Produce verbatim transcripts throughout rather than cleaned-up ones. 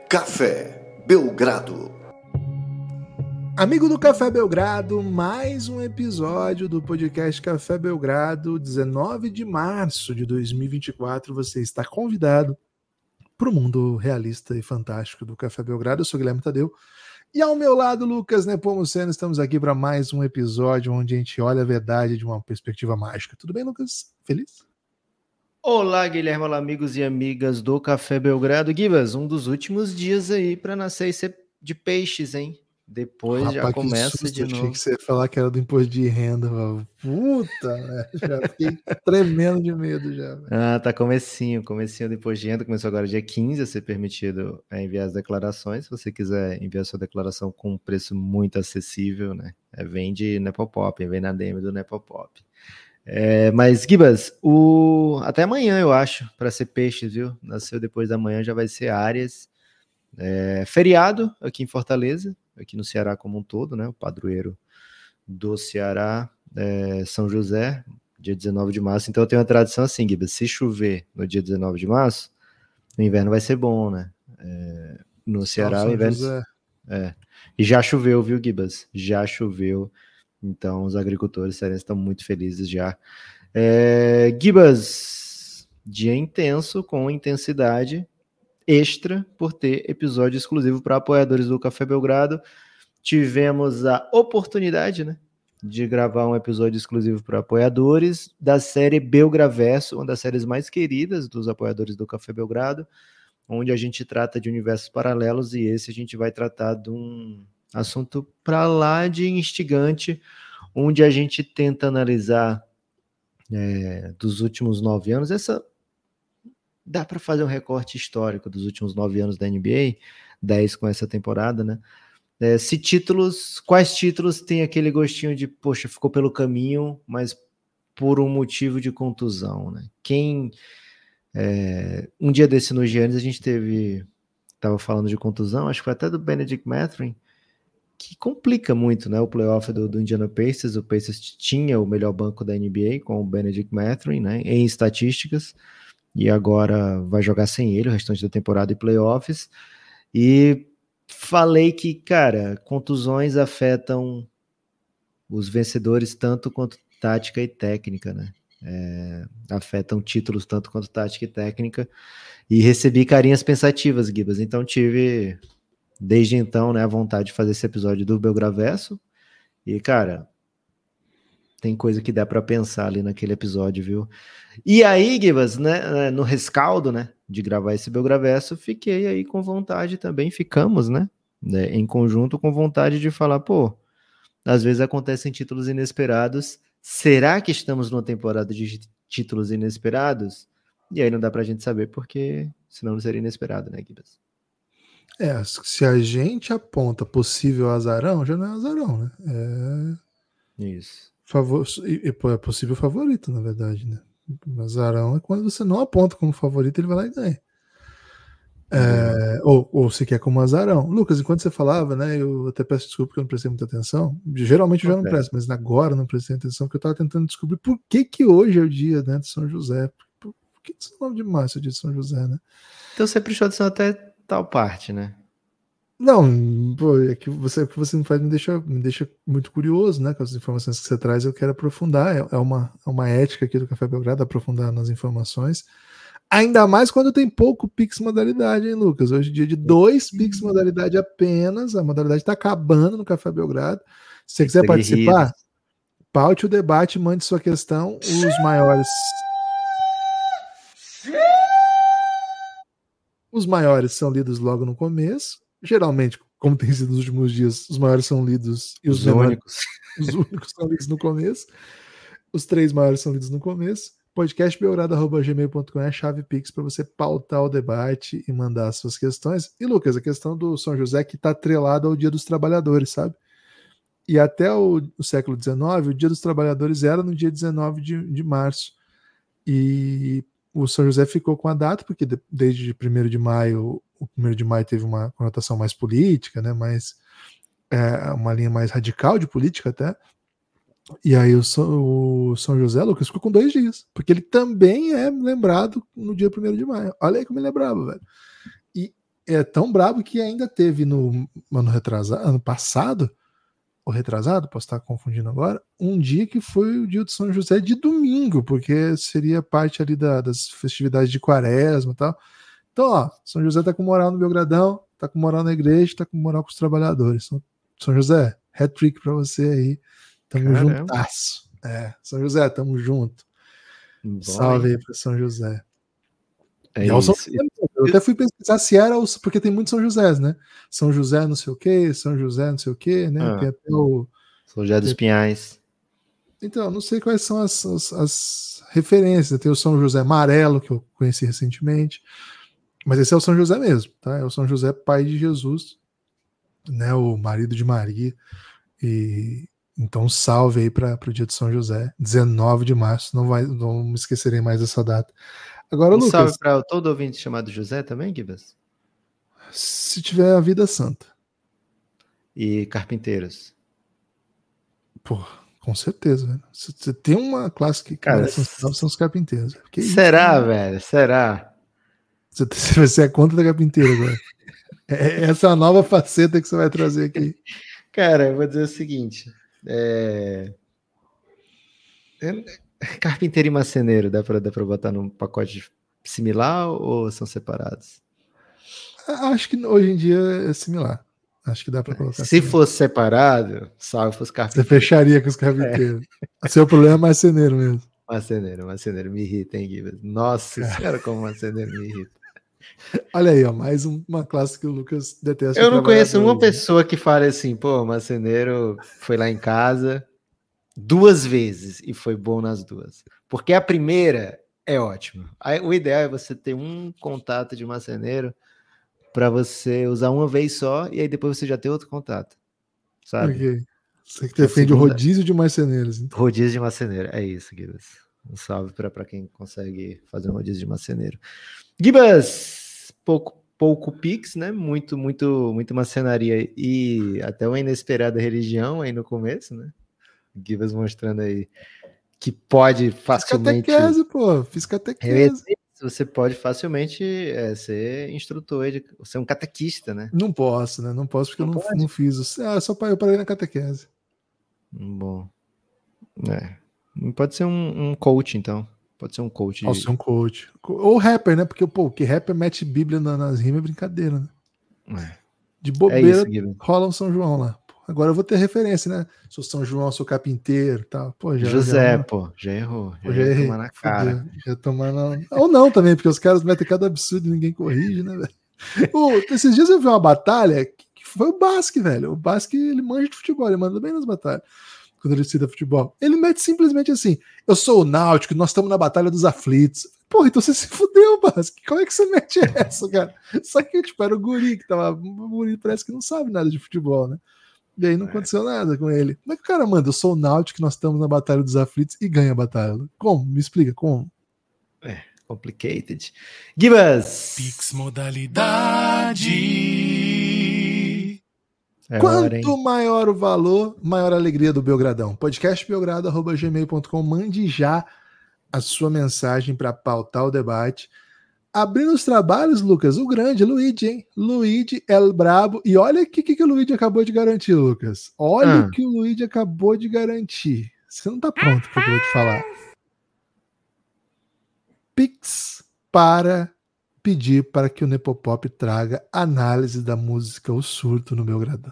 Café Belgrado. Amigo do Café Belgrado, mais um episódio do podcast Café Belgrado, dezenove de março de dois mil e vinte e quatro. Você está convidado para o mundo realista e fantástico do Café Belgrado. Eu sou Guilherme Tadeu e ao meu lado, Lucas Nepomuceno. Estamos aqui para mais um episódio onde a gente olha a verdade de uma perspectiva mágica. Tudo bem, Lucas? Feliz? Olá, Guilherme, olá, amigos e amigas do Café Belgrado. Gibas, um dos últimos dias aí para nascer e ser de peixes, hein? Depois Rapaz, já começa que susto, de novo. Achei que você ia falar que era do imposto de renda. Mano. Puta, né? Já fiquei tremendo de medo já. Véio. Ah, tá comecinho, comecinho do imposto de renda. Começou agora dia quinze a ser permitido enviar as declarações. Se você quiser enviar sua declaração com um preço muito acessível, né? É, vem de Nepopop, vem na D M do Nepopop. É, mas, Gibas, o... até amanhã, eu acho, para ser peixes, viu? Nasceu depois da manhã, já vai ser Áries. É, feriado aqui em Fortaleza, aqui no Ceará como um todo, né? O padroeiro do Ceará, é São José, dia dezenove de março. Então eu tenho uma tradição assim, Gibas, se chover no dia dezenove de março, o inverno vai ser bom, né? É, no Ceará, São o inverno... José. É. E já choveu, viu, Gibas? Já choveu. Então, os agricultores cearenses estão muito felizes já. É, Gibas, dia intenso, com intensidade extra, por ter episódio exclusivo para apoiadores do Café Belgrado. Tivemos a oportunidade, né, de gravar um episódio exclusivo para apoiadores da série Belgraverso, uma das séries mais queridas dos apoiadores do Café Belgrado, onde a gente trata de universos paralelos, e esse a gente vai tratar de um assunto para lá de instigante, onde a gente tenta analisar é, dos últimos nove anos, essa dá para fazer um recorte histórico dos últimos nove anos da N B A, dez com essa temporada, né? É, se títulos, quais títulos tem aquele gostinho de, poxa, ficou pelo caminho, mas por um motivo de contusão, né? Quem, é, um dia desse no Giannis a gente teve, tava falando de contusão, acho que foi até do Bennedict Mathurin, que complica muito, né, o playoff do, do Indiana Pacers. O Pacers tinha o melhor banco da N B A com o Bennedict Mathurin, né, em estatísticas, e agora vai jogar sem ele o restante da temporada e playoffs. E falei que, cara, contusões afetam os vencedores tanto quanto tática e técnica, né, é, afetam títulos tanto quanto tática e técnica, e recebi carinhas pensativas, Gibas, então tive... Desde então, né, a vontade de fazer esse episódio do Belgraverso. E, cara, tem coisa que dá para pensar ali naquele episódio, viu? E aí, Gibas, né, no rescaldo, né, de gravar esse Belgraverso, fiquei aí com vontade também, ficamos, né, né, em conjunto com vontade de falar, pô, às vezes acontecem títulos inesperados. Será que estamos numa temporada de títulos inesperados? E aí não dá pra gente saber, porque senão não seria inesperado, né, Gibas? É, se a gente aponta possível azarão, já não é azarão, né? É... Isso. Favor... É possível favorito, na verdade, né? Azarão é quando você não aponta como favorito, ele vai lá e ganha. É... Ou, ou se quer como azarão. Lucas, enquanto você falava, né? Eu até peço desculpa porque eu não prestei muita atenção. Geralmente eu já não Okay. presto, mas agora eu não prestei atenção, porque eu estava tentando descobrir por que que hoje é o dia, né, de São José. Por, por que esse nome de março é o dia de São José, né? Então você prestou atenção até tal parte, né? Não, pô, é que você, o que você me faz me deixa, me deixa muito curioso, né? Com as informações que você traz, eu quero aprofundar. É, é, uma, é uma ética aqui do Café Belgrado, aprofundar nas informações. Ainda mais quando tem pouco Pix modalidade, hein, Lucas? Hoje é dia de dois Pix modalidade apenas. A modalidade está acabando no Café Belgrado. Se você quiser participar, paute o debate, mande sua questão. Os maiores. Os maiores são lidos logo no começo. Geralmente, como tem sido nos últimos dias, os maiores são lidos e os, os menores, únicos. Os únicos são lidos no começo. Os três maiores são lidos no começo. podcast belgrado arroba gmail ponto com é a chave Pix para você pautar o debate e mandar as suas questões. E, Lucas, a questão do São José que está atrelada ao Dia dos Trabalhadores, sabe? E até o, o século dezenove, o Dia dos Trabalhadores era no dia dezenove de, de março. E o São José ficou com a data, porque de, desde primeiro de maio, o primeiro de maio teve uma conotação mais política, né, mais, é, uma linha mais radical de política até. E aí o São, o São José, Lucas, ficou com dois dias, porque ele também é lembrado no dia primeiro de maio. Olha aí como ele lembrava, velho. E é tão brabo que ainda teve no ano retrasado, ano passado, ou retrasado, posso estar confundindo agora, um dia que foi o dia de São José de domingo, porque seria parte ali da, das festividades de quaresma e tal. Então, ó, São José tá com moral no Belgradão, tá com moral na igreja, tá com moral com os trabalhadores. São, São José, hat-trick pra você aí. Tamo juntasso. É, São José, tamo junto. Bom, salve hein? aí pra São José. É E isso. São José, eu até fui pesquisar se era, os, porque tem muitos São Josés, né? São José não sei o que, São José não sei o que, né? Ah, tem até o... São José dos Pinhais. Então, não sei quais são as, as, as referências. Tem o São José Amarelo, que eu conheci recentemente. Mas esse é o São José mesmo, tá? É o São José, pai de Jesus, né? O marido de Maria. E então, salve aí para o dia de São José, dezenove de março. Não, vai, não me esquecerei mais dessa data. Agora, Um Lucas. salve para todo ouvinte chamado José também, Gibas? Se tiver a vida santa. E carpinteiros. Pô, com certeza, velho. Você tem uma classe que Cara, merece um salve, são os carpinteiros. Que será, isso, velho? Será? Você vai ser a conta da carpinteira agora. É, essa é a nova faceta que você vai trazer aqui. Cara, eu vou dizer o seguinte. É... Carpinteiro e marceneiro, dá pra, dá pra botar num pacote similar ou são separados? Acho que hoje em dia é similar. Acho que dá pra colocar. Se similar. fosse separado, salve fosse carpinteiro. Você fecharia com os carpinteiros. É. Seu problema é marceneiro mesmo. Marceneiro, marceneiro, me irrita, hein, Gibas? Nossa Cara. senhora, como marceneiro me irrita. Olha aí, ó, mais um, uma classe que o Lucas detesta. Eu não conheço uma pessoa que fale assim, pô, marceneiro foi lá em casa duas vezes e foi bom nas duas. Porque a primeira é ótima. O ideal é você ter um contato de marceneiro para você usar uma vez só e aí depois você já tem outro contato, sabe? Okay. Você que defende segunda... o rodízio de marceneiros. Então. Rodízio de marceneiro, é isso, Gibas. Um salve para quem consegue fazer um rodízio de marceneiro. Gibas, pouco, pouco pix, né? Muito, muito, muito marcenaria e até uma inesperada religião aí no começo, né? Gibas mostrando aí que pode facilmente... Fiz catequese, pô. Fiz catequese. Você pode facilmente é, ser instrutor, de, ser um catequista, né? Não posso, né? Não posso porque não eu não, não fiz. Ah, só eu parei na catequese. Bom. É. Pode ser um, um coach, então. Pode ser um coach. Pode ser um coach. Ou rapper, né? Porque, pô, que rapper mete Bíblia nas rimas é brincadeira, né? É. De bobeira, é isso, rola um São João lá. Agora eu vou ter referência, né? Sou São João, sou carpinteiro e tal. Pô, já, José, já, pô, já errou. Já, pô, já ia errei. Tomar na cara. Já tomar na... Ou não também, porque os caras metem cada absurdo e ninguém corrige, né, velho? Pô, esses dias eu vi uma batalha que foi o Basque, velho. O Basque, ele manja de futebol, ele manda bem nas batalhas. Quando ele cita futebol. Ele mete simplesmente assim, eu sou o Náutico, nós estamos na Batalha dos Aflitos. Porra, então você se fudeu, Basque. Como é que você mete essa, cara? Só que, tipo, era o guri que tava... O guri parece que não sabe nada de futebol, né? E aí não é. aconteceu nada com ele. Como é que o cara manda? Eu sou o Náutico, nós estamos na Batalha dos Aflitos e ganha a batalha. Como? Me explica, como? É, complicated. Gibas! Pix modalidade. É Quanto hora, maior o valor, maior a alegria do Belgradão. podcast belgrado arroba gmail ponto com. Mande já a sua mensagem para pautar o debate. Abrindo os trabalhos, Lucas, o grande Luigi, hein? Luigi El Brabo. E olha o que, que o Luigi acabou de garantir, Lucas. Olha ah. o que o Luigi acabou de garantir. Você não tá pronto para o que eu vou te falar. Pix para pedir para que o Nepopop traga análise da música O Surto no Belgradão.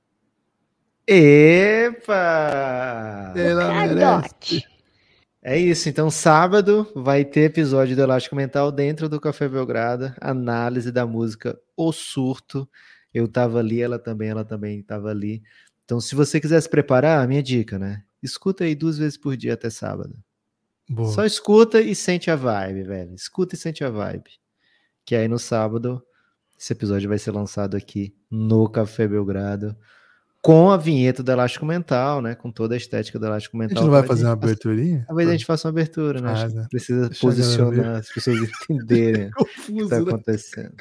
Epa! Ela merece. É isso, então sábado vai ter episódio do Elástico Mental dentro do Café Belgrado, análise da música O Surto. Eu tava ali, ela também, ela também tava ali. Então se você quiser se preparar, a minha dica, né? Escuta aí duas vezes por dia até sábado. Boa. Só escuta e sente a vibe, velho. Escuta e sente a vibe. Que aí no sábado, esse episódio vai ser lançado aqui no Café Belgrado, com a vinheta do Elástico Mental, né? Com toda a estética do Elástico Mental. A gente não vai fazer uma aberturinha? Talvez a gente faça uma abertura, né? Faz, né? Precisa Deixa posicionar, as pessoas entenderem Confuso, o que está né? acontecendo.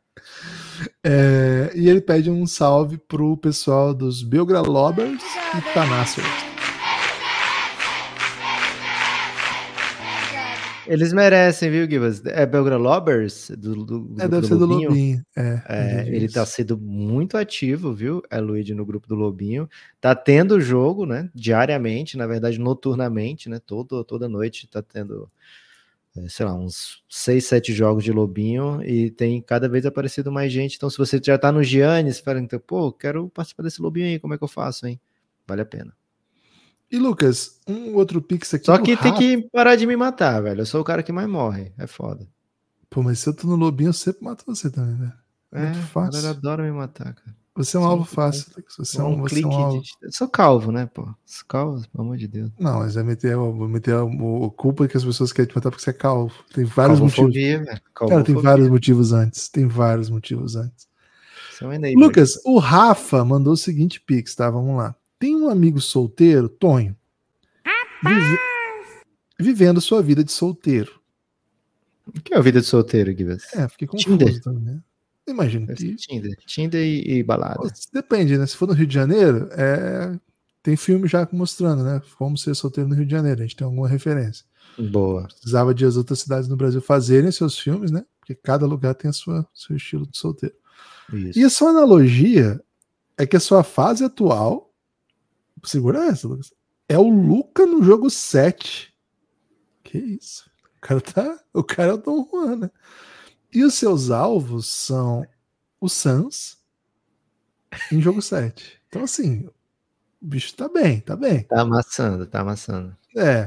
É, e ele pede um salve pro pessoal dos Belgralobers e Tanasser. Eles merecem, viu, Gibas? É Belgrado Lobers? Do, do, do É, deve do ser do Lobinho? Lobinho. É, É, ele tá sendo muito ativo, viu, é Luigi, no grupo do Lobinho. Tá tendo jogo, né, diariamente, na verdade, noturnamente, né, todo, toda noite tá tendo, é, sei lá, uns seis, sete jogos de Lobinho e tem cada vez aparecido mais gente. Então, se você já tá no Giannis, fala, então, pô, quero participar desse Lobinho aí, como é que eu faço, hein? Vale a pena. E, Lucas, um outro pix aqui Só do que Rafa. tem que parar de me matar, velho. Eu sou o cara que mais morre, é foda. Pô, mas se eu tô no Lobinho, eu sempre mato você também, velho. Muito É, a fácil. galera adora me matar, cara. Você é um Só alvo um- fácil, Lucas. Você é um um, você é um clique alvo. de... Eu sou calvo, né, pô? Sou calvo, pelo amor de Deus. Não, mas vai meter, vou meter a, a culpa que as pessoas querem te matar porque você é calvo. Tem vários motivos. Calvofobia, velho. Cara, tem vários motivos antes. Tem vários motivos antes. Isso é um enabler. Lucas, o Rafa mandou o seguinte pix, tá? Vamos lá. Tem um amigo solteiro, Tonho, vive- vivendo sua vida de solteiro. O que é a vida de solteiro, Guilherme? É, fiquei confuso Tinder. também. Imagino Deve ser que... Tinder. Tinder e, e balada. Depende, né? Se for no Rio de Janeiro, é... tem filme já mostrando, né? Como ser solteiro no Rio de Janeiro. A gente tem alguma referência. Boa. Precisava de as outras cidades no Brasil fazerem seus filmes, né? Porque cada lugar tem a sua, seu estilo de solteiro. Isso. E a sua analogia é que a sua fase atual, segura essa, Lucas, é o Luca no jogo sete. Que isso? O cara, tá, o cara é o Dom Juan, né? E os seus alvos são o Suns em jogo sete. Então, assim, o bicho tá bem, tá bem. Tá amassando, tá amassando. É.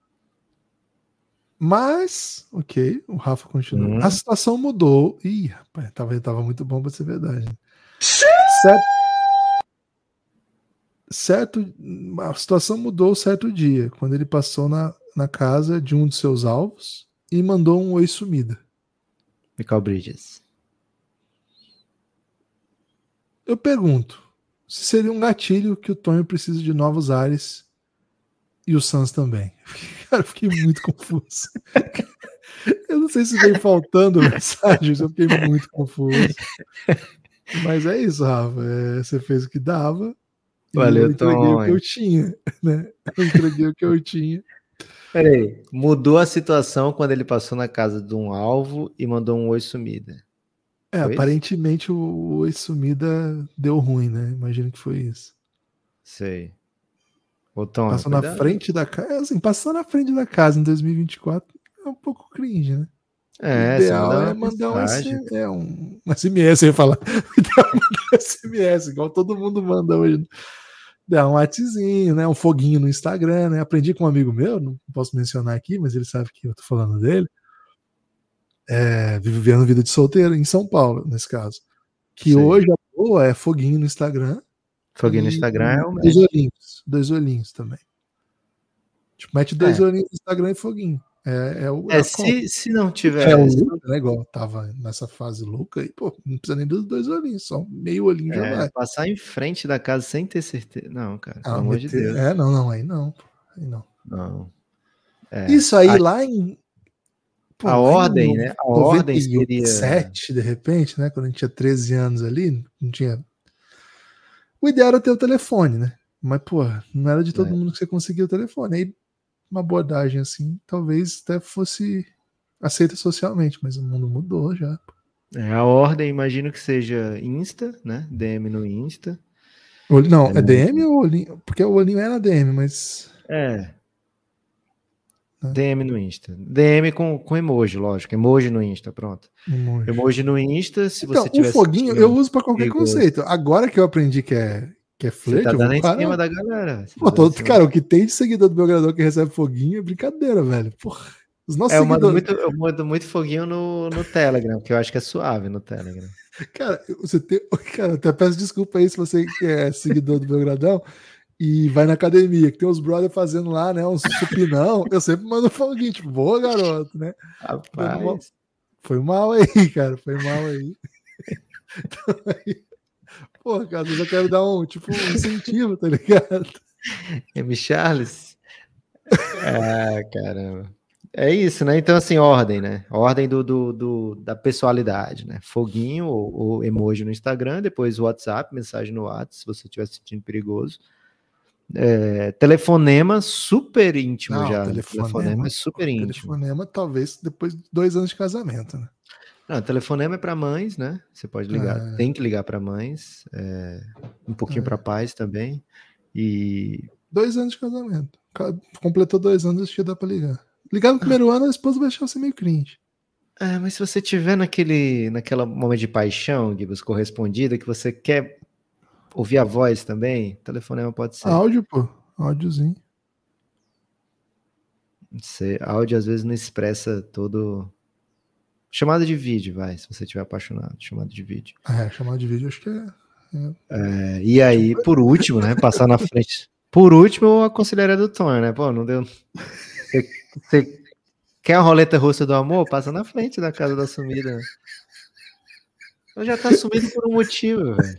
Mas, ok, o Rafa continua. Hum. A situação mudou. Ih, rapaz, tava, tava muito bom pra ser verdade. Certo, certo, a situação mudou certo dia, quando ele passou na, na casa de um de seus alvos e mandou um oi sumida. Michael Bridges. Eu pergunto, se seria um gatilho que o Tonho precisa de novos ares e o Suns também. Cara, eu fiquei muito confuso. Eu não sei se veio faltando mensagens, eu fiquei muito confuso. Mas é isso, Rafa. É, você fez o que dava. E Valeu, eu entreguei Tonho. o que eu tinha, né? Eu entreguei o que eu tinha. Peraí, mudou a situação quando ele passou na casa de um alvo e mandou um oi sumida. É, Foi aparentemente o, o oi sumida deu ruim, né? Imagino que foi isso. Sei. Ô, Tonho, Passou na cuidado. frente da casa. Assim, passar na frente da casa em dois mil e vinte e quatro é um pouco cringe, né? É, o ideal você é mandar um, S M, é um, um S M S, eu ia falar. O ideal é mandar um S M S, igual todo mundo manda hoje. Dá um WhatsAppzinho, né? Um foguinho no Instagram, né? Aprendi com um amigo meu, não posso mencionar aqui, mas ele sabe que eu tô falando dele. É, vivendo vida de solteiro em São Paulo, nesse caso. Que Sei. hoje a boa é foguinho no Instagram. Foguinho no e Instagram é o dois mesmo. olhinhos. Dois olhinhos também. Tipo, mete dois É. olhinhos no Instagram e foguinho. É, é, o, É, a se, se não tiver. É o se Luca, né? Igual tava nessa fase louca, e pô, não precisa nem dos dois olhinhos, só meio olhinho já É, vai. passar em frente da casa sem ter certeza. Não, cara, Ah, pelo amor de meter- Deus. É, não, não, aí não. pô, Aí não. Não. É. Isso aí A, lá em. Pô, a lá em ordem, né? A ordem seria. sete, de repente, né? Quando a gente tinha treze anos ali, não tinha. O ideal era ter o telefone, né? Mas, pô, não era de todo É. mundo que você conseguia o telefone. Aí, uma abordagem assim, talvez até fosse aceita socialmente, mas o mundo mudou já. É, a ordem, imagino que seja Insta, né? D M no Insta. Olho- Não, é, É. D M ou olhinho? Porque o olhinho era D M, mas. É. Né? D M no Insta. D M com, com emoji, lógico. Emoji no Insta, pronto. Emoji. Emoji no Insta, se Então, você o tiver foguinho sentindo eu uso pra qualquer perigoso. conceito. Agora que eu aprendi que é, que é Você flerte, tá eu vou dando em parar. cima da galera. Você Pô, tá dando tô- em cima cara, o que tem de seguidor do Belgrador que recebe foguinho é brincadeira, velho. Porra, os nossos É, eu mando seguidores. muito, eu mando muito foguinho no, no Telegram, porque eu acho que é suave no Telegram. Cara, você tem. Cara, até peço desculpa aí se você é seguidor do Belgradão e vai na academia, que tem os brothers fazendo lá, né? Um supinão. Eu sempre mando foguinho, tipo, boa, garoto, né? Dando uma- Rapaz, Foi mal aí, cara. Foi mal aí. Então, aí... Pô, cara, às vezes eu quero dar um, tipo, um incentivo, tá ligado? M. Charles. Ah, caramba. É isso, né? Então, assim, ordem, né? Ordem do, do, do- da pessoalidade, né? Foguinho ou, ou emoji no Instagram, depois WhatsApp, mensagem no WhatsApp, se você estiver se sentindo perigoso. É, telefonema super íntimo Não, já. telefonema, telefonema é super íntimo. Telefonema talvez depois de dois anos de casamento, né? Não, telefonema é para mães, né? Você pode ligar, É. tem que ligar para mães, é, um pouquinho É. para pais também. E Dois anos de casamento. Completou dois anos, acho que dá pra ligar. Ligar no primeiro ano, a esposa vai achar você meio cringe. É, mas se você tiver naquele, naquela momento de paixão, Gibbs, correspondida, que você quer ouvir a voz também, telefonema pode ser. Áudio, pô. Áudiozinho. Você, áudio às vezes não expressa todo... Chamada de vídeo, vai, se você estiver apaixonado. Chamada de vídeo. É, chamada de vídeo acho que é... é... É, e aí, por último, né, passar na frente... Por último, eu aconselharia do Tom, né? Pô, não deu... Você, você quer a roleta russa do amor? Passa na frente da casa da sumida. Ela já tá sumido por um motivo, velho.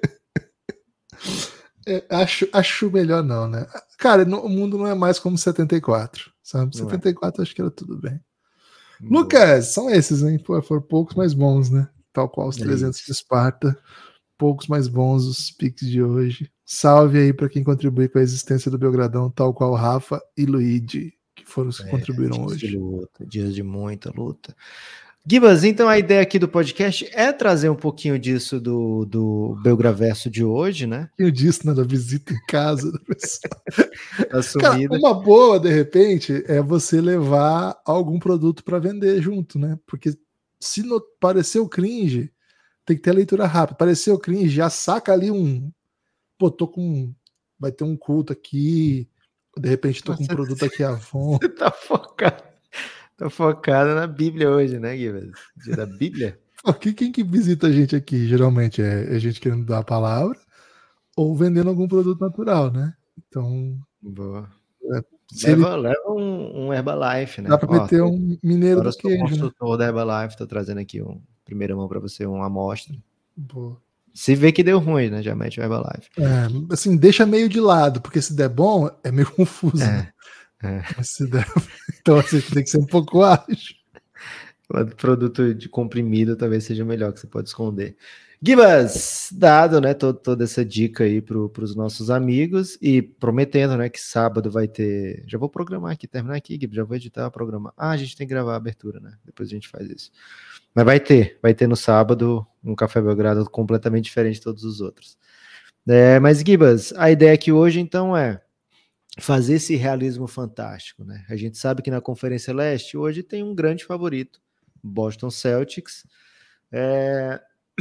É, acho, acho melhor não, né? Cara, no, o mundo não é mais como setenta e quatro, sabe? Não setenta e quatro é. Acho que era tudo bem. Boa. Lucas, são esses, hein? Pô, foram poucos mais bons, né? Tal qual os trezentos é de Esparta. Poucos mais bons os piques de hoje. Salve aí para quem contribui com a existência do Belgradão, tal qual Rafa e Luigi, que foram os que é, contribuíram dias hoje. De luta, dias de muita luta. Gibas, então a ideia aqui do podcast é trazer um pouquinho disso do, do Belgraverso de hoje, né? Eu disse, né, da visita em casa da pessoa. Cara, uma boa, de repente, é você levar algum produto para vender junto, né? Porque se não pareceu cringe, tem que ter a leitura rápida. Pareceu cringe, já saca ali um... Pô, tô com... Vai ter um culto aqui, de repente tô Nossa, com um produto aqui à fome. Você tá focado. Tô focado na Bíblia hoje, né, Gibas? Dia da Bíblia? Quem que visita a gente aqui? Geralmente é a gente querendo dar a palavra ou vendendo algum produto natural, né? Então... Boa. É, leva, ele... leva um, um Herbalife, né? Dá para meter tô, um mineiro do queijo, né? Eu sou consultor da Herbalife, tô trazendo aqui um primeira mão para você, uma amostra. Boa. Se vê que deu ruim, né? Já mete o Herbalife. É, assim, deixa meio de lado, porque se der bom, é meio confuso, é, né? É. Mas se der... Então, assim, tem que ser um pouco ágil. O produto de comprimido talvez seja melhor, que você pode esconder. Gibas, dado, né, todo, toda essa dica aí para os nossos amigos e prometendo, né, que sábado vai ter... Já vou programar aqui, terminar aqui, Gibas, já vou editar, programar. Ah, a gente tem que gravar a abertura, né? Depois a gente faz isso. Mas vai ter, vai ter no sábado um Café Belgrado completamente diferente de todos os outros. É, mas, Gibas, a ideia aqui hoje, então, é fazer esse realismo fantástico, né? A gente sabe que na Conferência Leste hoje tem um grande favorito, Boston Celtics, é...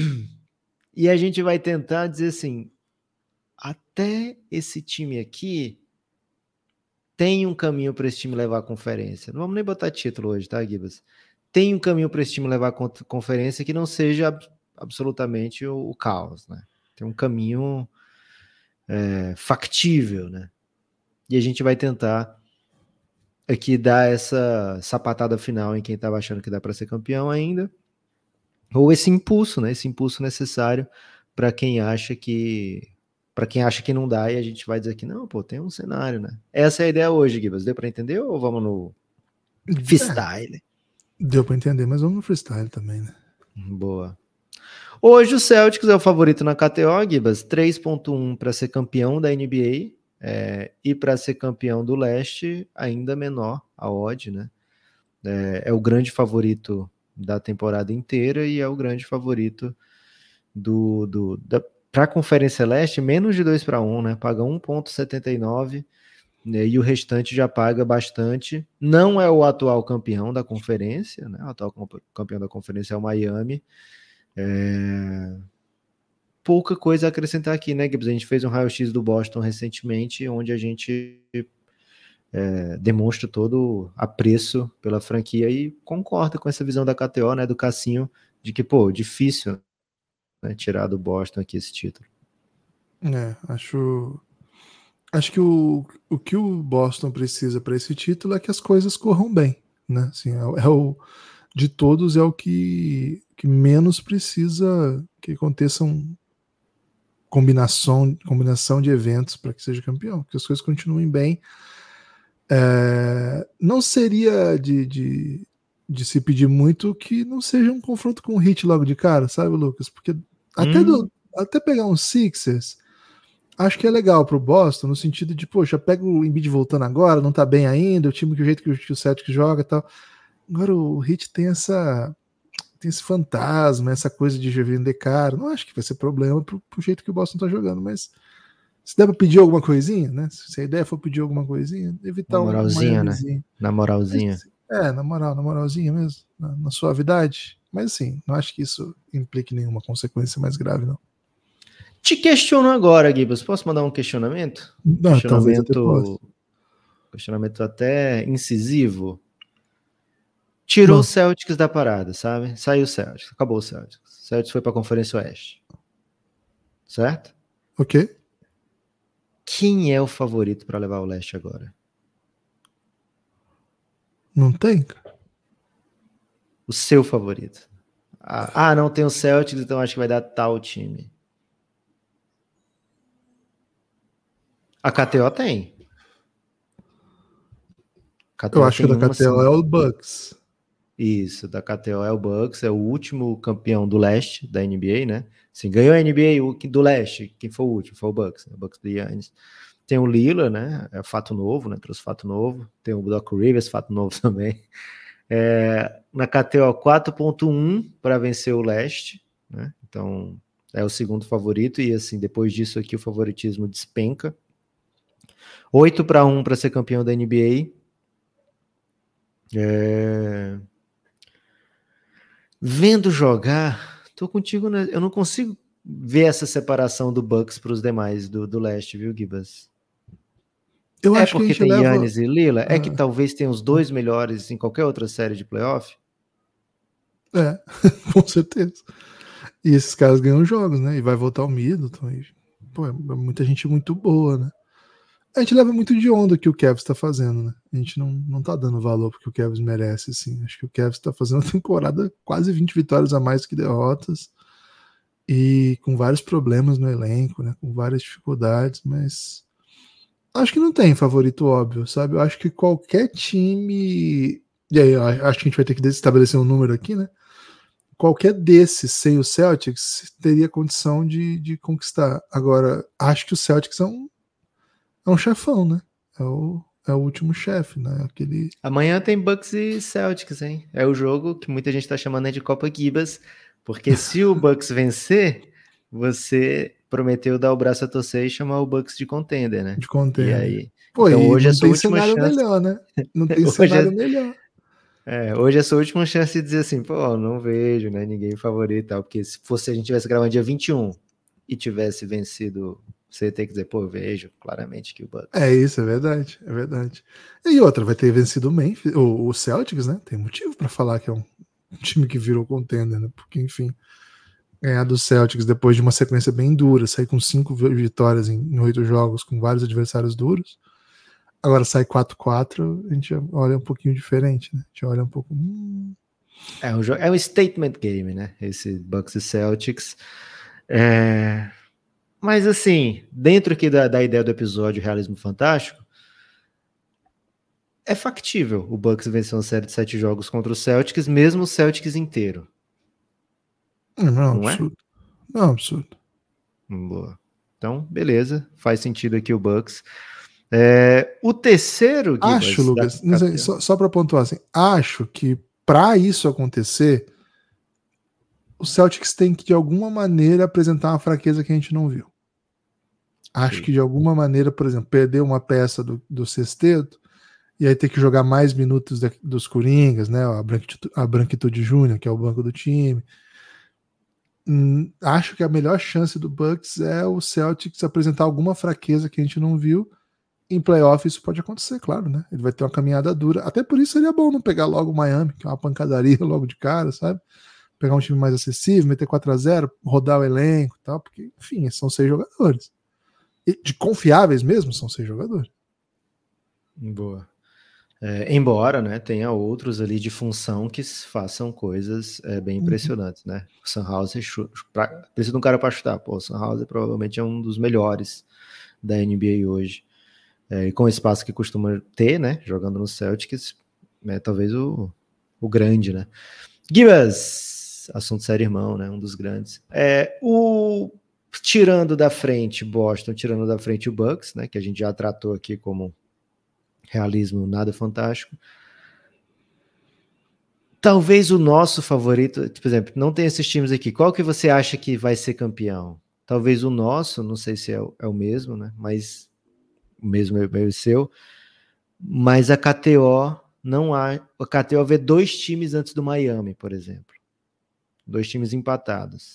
e a gente vai tentar dizer assim, até esse time aqui tem um caminho para esse time levar a conferência. Não vamos nem botar título hoje, tá, Gibas? Tem um caminho para esse time levar a conferência que não seja ab- absolutamente o, o caos, né? Tem um caminho é, factível, né? E a gente vai tentar aqui dar essa sapatada final em quem estava achando que dá para ser campeão ainda, ou esse impulso, né? Esse impulso necessário para quem acha que para quem acha que não dá, e a gente vai dizer que não, pô, tem um cenário, né? Essa é a ideia hoje, Gibas. Deu para entender ou vamos no freestyle? É, deu para entender, mas vamos no freestyle também, né? Boa. Hoje o Celtics é o favorito na K T O, Gibas, três ponto um para ser campeão da N B A. É, e para ser campeão do leste, ainda menor a odd, né? É, é o grande favorito da temporada inteira e é o grande favorito do, do, para a Conferência Leste, menos de dois para um, né? Paga um vírgula setenta e nove, né? E o restante já paga bastante. Não é o atual campeão da conferência, né? O atual campeão da conferência é o Miami. É... Pouca coisa a acrescentar aqui, né, Gibbs? A gente fez um raio-x do Boston recentemente, onde a gente é, demonstra todo apreço pela franquia e concorda com essa visão da K T O, né, do Cassinho, de que, pô, difícil, né, tirar do Boston aqui esse título. É, acho... Acho que o, o que o Boston precisa para esse título é que as coisas corram bem, né? Assim, é, é o... De todos, é o que, que menos precisa que aconteçam combinação, combinação de eventos para que seja campeão, que as coisas continuem bem. É, não seria de, de, de se pedir muito que não seja um confronto com o Heat logo de cara, sabe, Lucas? Porque até, hum. do, até pegar um Sixers, acho que é legal pro Boston, no sentido de, poxa, pega o Embiid voltando agora, não tá bem ainda, o time que o jeito que o, que o Celtics joga e tal. Agora o Heat tem essa tem esse fantasma, essa coisa de vender caro. Não acho que vai ser problema pro, pro jeito que o Boston tá jogando, mas se der pra pedir alguma coisinha, né? Se a ideia for pedir alguma coisinha, evitar Na moralzinha, um né? Na moralzinha. Mas, é, na moral, na moralzinha mesmo, na, na suavidade. Mas assim, não acho que isso implique nenhuma consequência mais grave, não. Te questiono agora, Gibas. Posso mandar um questionamento? Não, talvez até possa. Questionamento até incisivo. Tirou o Celtics da parada, sabe? Saiu o Celtics, acabou o Celtics. O Celtics foi para a Conferência Oeste. Certo? Ok. Quem é o favorito para levar o Leste agora? Não tem? O seu favorito. Ah, ah, não tem o Celtics, então acho que vai dar tal time. A K T O tem. K T O Eu acho que da K T O é o Bucks. Isso, da K T O é o Bucks, é o último campeão do leste da N B A, né? Assim, ganhou a N B A o do leste, quem foi o último? Foi o Bucks, né? O Bucks do Giannis. Tem o Lillard, né? É fato novo, né? Trouxe fato novo. Tem o Doc Rivers, fato novo também. É, na K T O quatro ponto um para vencer o leste, né? Então é o segundo favorito e assim, depois disso aqui o favoritismo despenca. oito para um para ser campeão da N B A. É... Vendo jogar, tô contigo, né? Eu não consigo ver essa separação do Bucks para os demais do, do leste, viu, Gibas? Eu é acho porque que a gente tem leva... Giannis e Lillard? Ah. É que talvez tenha os dois melhores em qualquer outra série de playoff? É, com certeza. E esses caras ganham jogos, né? E vai voltar o Middleton. E, pô, é muita gente muito boa, né? A gente leva muito de onda que o Cavs tá fazendo, né? A gente não, não tá dando valor porque o Cavs merece, assim. Acho que o Cavs tá fazendo uma temporada quase vinte vitórias a mais que derrotas e com vários problemas no elenco, né? Com várias dificuldades, mas acho que não tem favorito óbvio, sabe? Eu acho que qualquer time... E aí, acho que a gente vai ter que estabelecer um número aqui, né? Qualquer desses sem o Celtics teria condição de, de conquistar. Agora, acho que o Celtics é um É um chefão, né? É o, é o último chefe, né? Aquele... Amanhã tem Bucks e Celtics, hein? É o jogo que muita gente tá chamando de Copa Gibas, porque se o Bucks vencer, você prometeu dar o braço a torcer e chamar o Bucks de contender, né? De contender. E aí, Pô, então e hoje não é a sua tem última cenário chance. melhor, né? Não tem Hoje cenário é... melhor. É, hoje é a sua última chance de dizer assim, pô, não vejo, né? Ninguém favorito e tal, porque se fosse a gente tivesse gravando dia vinte e um e tivesse vencido, você ia ter que dizer, pô, eu vejo claramente que o Bucks. É isso, é verdade, é verdade. E outra, vai ter vencido o Memphis, o, o Celtics, né? Tem motivo pra falar que é um time que virou contender, né? Porque, enfim, ganhar do Celtics depois de uma sequência bem dura, sair com cinco vitórias em, em oito jogos, com vários adversários duros. Agora sai quatro a quatro, a gente olha um pouquinho diferente, né? A gente olha um pouco... Hum... É, um, é um statement game, né? Esse Bucks e Celtics. É... Mas assim, dentro aqui da, da ideia do episódio Realismo Fantástico, é factível o Bucks vencer uma série de sete jogos contra o Celtics, mesmo o Celtics inteiro. Não, não, não absurdo. É? Não, absurdo. Boa. Então, beleza. Faz sentido aqui o Bucks. É, o terceiro, Gibas, acho, Lucas, sei, só, só para pontuar assim, acho que para isso acontecer, o Celtics tem que de alguma maneira apresentar uma fraqueza que a gente não viu. Acho Sim. que de alguma maneira, por exemplo, perder uma peça do, do sexteto e aí ter que jogar mais minutos de, dos Coringas, né? A Branquitude, a Branquitude Júnior, que é o banco do time. Hum, acho que a melhor chance do Bucks é o Celtics apresentar alguma fraqueza que a gente não viu. Em playoff isso pode acontecer, claro, né? Ele vai ter uma caminhada dura. Até por isso seria bom não pegar logo o Miami, que é uma pancadaria logo de cara, sabe? Pegar um time mais acessível, meter quatro a zero, rodar o elenco e tal, porque, enfim, são seis jogadores. E de confiáveis mesmo, são seis jogadores. Boa. É, embora, né, tenha outros ali de função que façam coisas é, bem impressionantes, uhum. né? O Sunhouse precisa de um cara para chutar. Pô, o Sunhouse provavelmente é um dos melhores da N B A hoje. É, e com o espaço que costuma ter, né, jogando no Celtics, é talvez o, o grande, né. Gibas, assunto sério, irmão, né, um dos grandes. É, o tirando da frente Boston, tirando da frente o Bucks, né, que a gente já tratou aqui como realismo nada fantástico. Talvez o nosso favorito, por exemplo, não tem esses times aqui. Qual que você acha que vai ser campeão? Talvez o nosso, não sei se é o, é o mesmo, né? Mas o mesmo é o seu. Mas a K T O não há. A K T O vê dois times antes do Miami, por exemplo. Dois times empatados.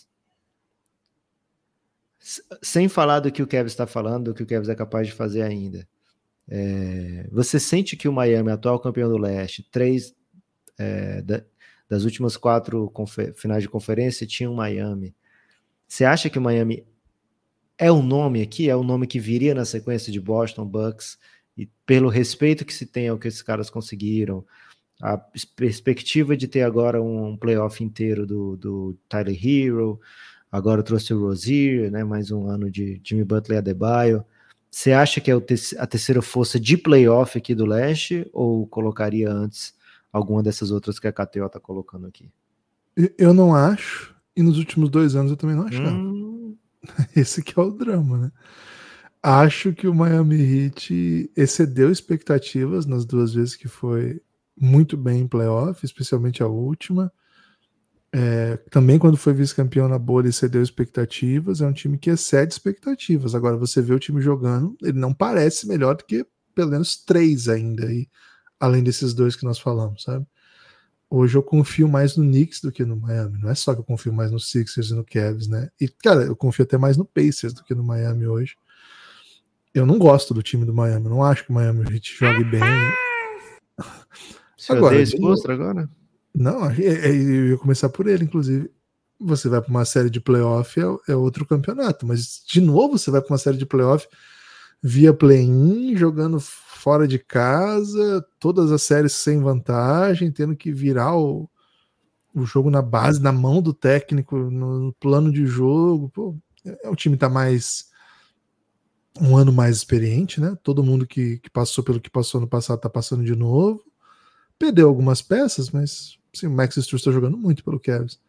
Sem falar do que o Kevin está falando, do que o Kevin é capaz de fazer ainda. É, você sente que o Miami, atual campeão do leste, três é, da, das últimas quatro confer, finais de conferência, tinha o Miami. Você acha que o Miami é o nome aqui? É o nome que viria na sequência de Boston, Bucks? E pelo respeito que se tem ao que esses caras conseguiram, a perspectiva de ter agora um, um playoff inteiro do, do Tyler Hero, agora trouxe o Rozier, né, mais um ano de Jimmy Butler e Adebayo. Você acha que é a terceira força de playoff aqui do leste, ou colocaria antes alguma dessas outras que a K T O está colocando aqui? Eu não acho, e nos últimos dois anos eu também não achava. Hum. Esse que é o drama, né? Acho que o Miami Heat excedeu expectativas nas duas vezes que foi muito bem em playoff, especialmente a última. É, também quando foi vice-campeão na bolha excedeu expectativas. É um time que excede expectativas. Agora você vê o time jogando, ele não parece melhor do que pelo menos três ainda aí, além desses dois que nós falamos, sabe? Hoje eu confio mais no Knicks do que no Miami. Não é só que eu confio mais no Sixers e no Cavs, né? E, cara, eu confio até mais no Pacers do que no Miami hoje. Eu não gosto do time do Miami. Eu não acho que o Miami Heat jogue bem. Você agora, odeia Spoelstra agora? Não, eu ia começar por ele, inclusive. Você vai para uma série de playoff, é, é outro campeonato. Mas, de novo, você vai para uma série de playoff via play-in, jogando fora de casa, todas as séries sem vantagem, tendo que virar o, o jogo na base, na mão do técnico, no, no plano de jogo. Pô, é, o time tá mais um ano mais experiente, né? Todo mundo que, que passou pelo que passou no passado tá passando de novo. Perdeu algumas peças, mas sim, o Max Strus tá jogando muito pelo Cavs.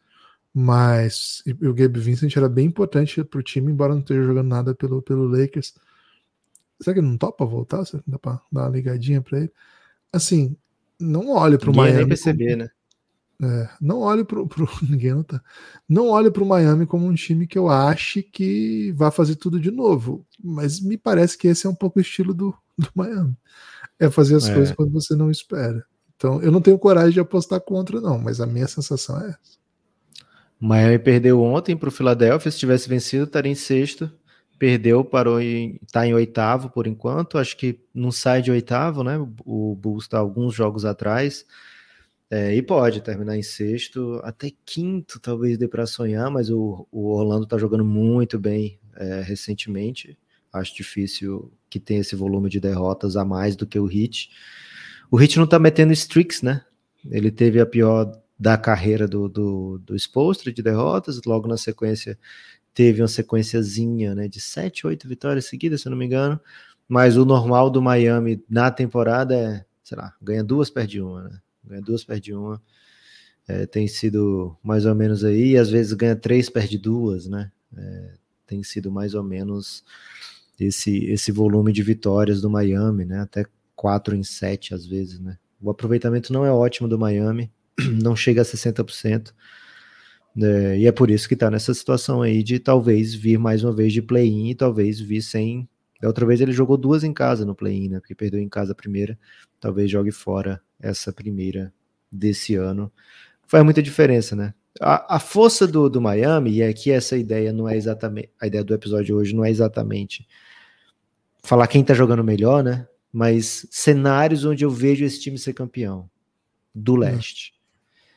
Mas e, e o Gabe Vincent era bem importante pro time, embora não esteja jogando nada pelo, pelo Lakers. Será que ele não topa voltar? Será que dá pra dar uma ligadinha pra ele? Assim, não olhe pro ninguém Miami. Nem perceber, como... né? É, não olhe pro, pro ninguém não tá. Não olhe pro Miami como um time que eu ache que vai fazer tudo de novo. Mas me parece que esse é um pouco o estilo do, do Miami. É fazer as é. coisas quando você não espera. Então, eu não tenho coragem de apostar contra, não, mas a minha sensação é essa. O Miami perdeu ontem para o Philadelphia. Se tivesse vencido, estaria em sexto. Perdeu, parou em está em oitavo por enquanto. Acho que não sai de oitavo, né? O Bulls está alguns jogos atrás. É, e pode terminar em sexto, até quinto, talvez dê para sonhar, mas o, o Orlando está jogando muito bem é, recentemente. Acho difícil que tenha esse volume de derrotas a mais do que o Heat. O Heat não tá metendo streaks, né? Ele teve a pior da carreira do, do, do Spoelstra de derrotas, logo na sequência teve uma sequenciazinha, né, de sete, oito vitórias seguidas, se eu não me engano, mas o normal do Miami na temporada é, sei lá, ganha duas, perde uma, né? Ganha duas, perde uma. É, tem sido mais ou menos aí, e às vezes ganha três, perde duas, né? É, tem sido mais ou menos esse, esse volume de vitórias do Miami, né? Até quatro em sete às vezes, né? O aproveitamento não é ótimo do Miami, não chega a sessenta por cento, né? E é por isso que tá nessa situação aí de talvez vir mais uma vez de play-in e talvez vir sem... Da outra vez ele jogou duas em casa no play-in, né? Porque perdeu em casa a primeira, talvez jogue fora essa primeira desse ano. Faz muita diferença, né? A, a força do, do Miami, e aqui essa ideia não é exatamente... A ideia do episódio de hoje não é exatamente falar quem tá jogando melhor, né? Mas cenários onde eu vejo esse time ser campeão do leste. Uhum.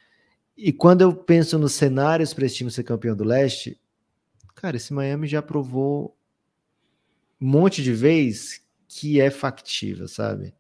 E quando eu penso nos cenários para esse time ser campeão do leste, cara, esse Miami já provou um monte de vez que é factível, sabe?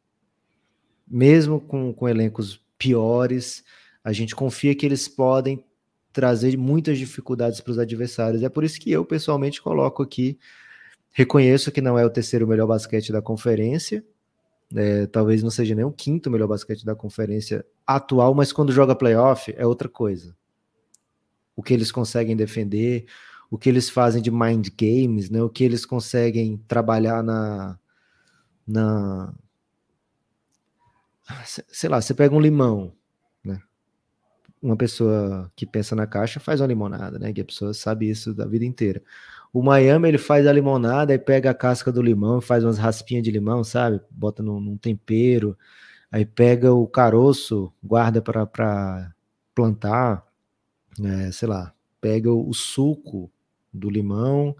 Mesmo com, com elencos piores, a gente confia que eles podem trazer muitas dificuldades para os adversários. É por isso que eu, pessoalmente, coloco aqui, reconheço que não é o terceiro melhor basquete da conferência, é, talvez não seja nem o quinto melhor basquete da conferência atual, mas quando joga playoff é outra coisa. O que eles conseguem defender, o que eles fazem de mind games, né? O que eles conseguem trabalhar na, na sei lá, você pega um limão, né? Uma pessoa que pensa na caixa faz uma limonada, né? Que a pessoa sabe isso da vida inteira. O Miami, ele faz a limonada e pega a casca do limão e faz umas raspinhas de limão, sabe? Bota num, num tempero, aí pega o caroço, guarda para plantar, é, sei lá, pega o, o suco do limão,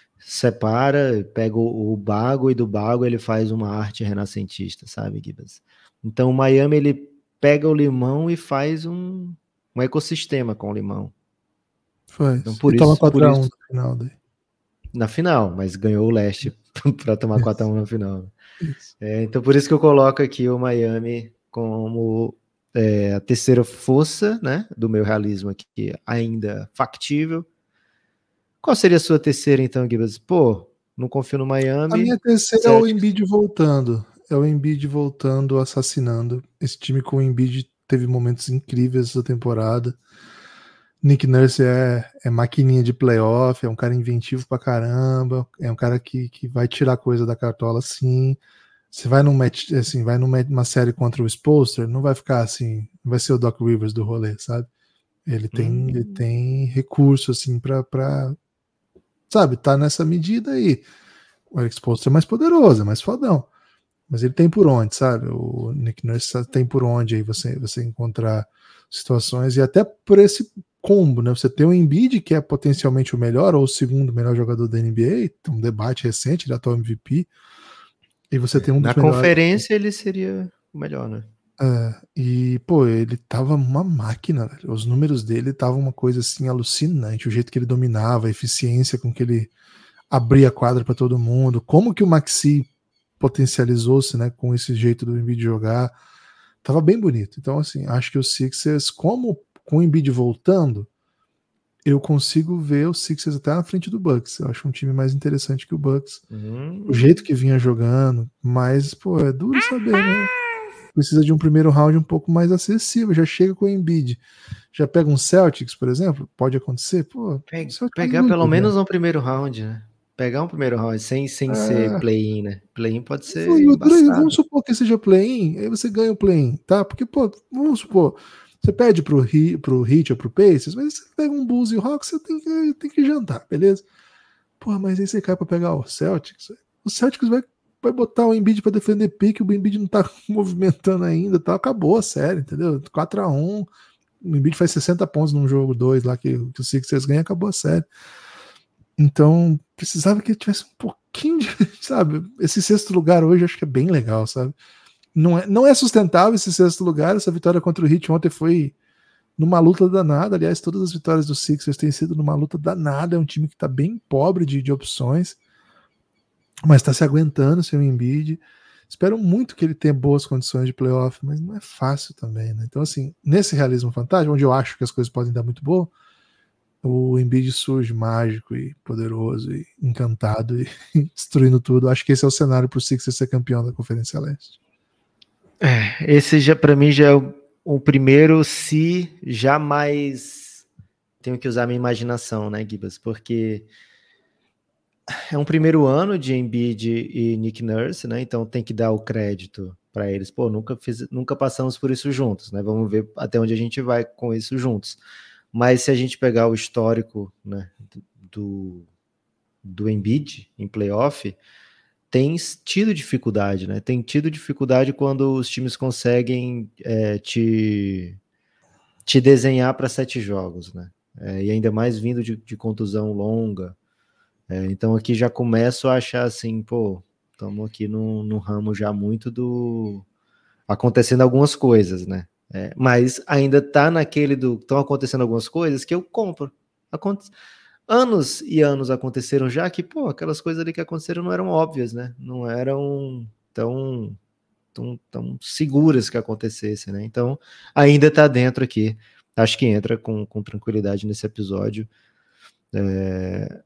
separa, pega o, o bago, e do bago ele faz uma arte renascentista, sabe, Gibas? Então o Miami, ele pega o limão e faz um, um ecossistema com o limão. Faz. Então, por e isso, toma quatro a um por isso, no final daí. Na final, mas ganhou o leste para tomar quatro a um na final. Isso. É, então por isso que eu coloco aqui o Miami como é, a terceira força, né, do meu realismo aqui, ainda factível. Qual seria a sua terceira, então, Gibas? Pô, não confio no Miami. A minha terceira é o Embiid voltando. É o Embiid voltando, assassinando. Esse time com o Embiid teve momentos incríveis essa temporada. Nick Nurse é, é maquininha de playoff, é um cara inventivo pra caramba, é um cara que, que vai tirar coisa da cartola, sim. Você vai num match, assim, vai numa série contra o Spoelstra, não vai ficar assim, não vai ser o Doc Rivers do rolê, sabe? Ele tem, hum. ele tem recurso, assim, pra, pra, sabe, tá nessa medida aí. O Eric Spoelstra é mais poderoso, é mais fodão. Mas ele tem por onde, sabe? O Nick Nurse tem por onde aí você, você encontrar situações, e até por esse combo, né? Você tem o Embiid, que é potencialmente o melhor, ou o segundo melhor jogador da N B A, um debate recente, ele é atual M V P, e você tem um dos Na melhores... conferência ele seria o melhor, né? É, e, pô, ele tava uma máquina, velho. Os números dele estavam uma coisa assim alucinante, o jeito que ele dominava, a eficiência com que ele abria a quadra para todo mundo, como que o Maxey potencializou-se, né, com esse jeito do Embiid jogar, tava bem bonito. Então, assim, acho que o Sixers, como com o Embiid voltando, eu consigo ver o Sixers até na frente do Bucks. Eu acho um time mais interessante que o Bucks. Uhum. O jeito que vinha jogando, mas, pô, é duro saber, né? Precisa de um primeiro round um pouco mais acessível. Já chega com o Embiid. Já pega um Celtics, por exemplo, pode acontecer. Pô, Pe pegar pelo menos um primeiro round, né? Pegar um primeiro round sem, sem é... ser play-in, né? Play-in pode ser embaçado. Vamos supor que seja play-in, aí você ganha o play-in, tá? Porque, pô, vamos supor, você pede pro, pro Heat ou pro Pacers, mas você pega um Bulls e o Hawks, você tem que, tem que jantar, beleza? Pô, mas aí você cai pra pegar o Celtics. O Celtics vai, vai botar o Embiid pra defender pique, o Embiid não tá movimentando ainda, tá? Acabou a série, entendeu? quatro a um, o Embiid faz sessenta pontos num jogo dois lá que, que o Sixers ganha, acabou a série. Então, precisava que ele tivesse um pouquinho de, sabe, esse sexto lugar hoje acho que é bem legal, sabe? Não é, não é sustentável esse sexto lugar, essa vitória contra o Heat ontem foi numa luta danada, aliás, todas as vitórias do Sixers têm sido numa luta danada, é um time que tá bem pobre de, de opções, mas tá se aguentando sem o Embiid. Espero muito que ele tenha boas condições de playoff, mas não é fácil também, né? Então, assim, nesse realismo fantástico, onde eu acho que as coisas podem dar muito boa, o Embiid surge mágico e poderoso e encantado e destruindo tudo. Acho que esse é o cenário para o Sixers ser campeão da Conferência Leste. É, esse já para mim já é o, o primeiro se jamais tenho que usar minha imaginação, né, Gibas? Porque é um primeiro ano de Embiid e Nick Nurse, né? Então tem que dar o crédito para eles. Pô, nunca fiz, nunca passamos por isso juntos, né? Vamos ver até onde a gente vai com isso juntos. Mas se a gente pegar o histórico, né, do, do Embiid em playoff, tem tido dificuldade, né? Tem tido dificuldade quando os times conseguem é, te, te desenhar para sete jogos, né? É, e ainda mais vindo de, de contusão longa. É, então aqui já começo a achar assim, pô, estamos aqui no, no ramo já muito do... acontecendo algumas coisas, né? É, mas ainda tá naquele do... estão acontecendo algumas coisas que eu compro. Aconte... Anos e anos aconteceram já que, pô, aquelas coisas ali que aconteceram não eram óbvias, né? Não eram tão, tão, tão seguras que acontecessem, né? Então, ainda tá dentro aqui. Acho que entra com, com tranquilidade nesse episódio. É...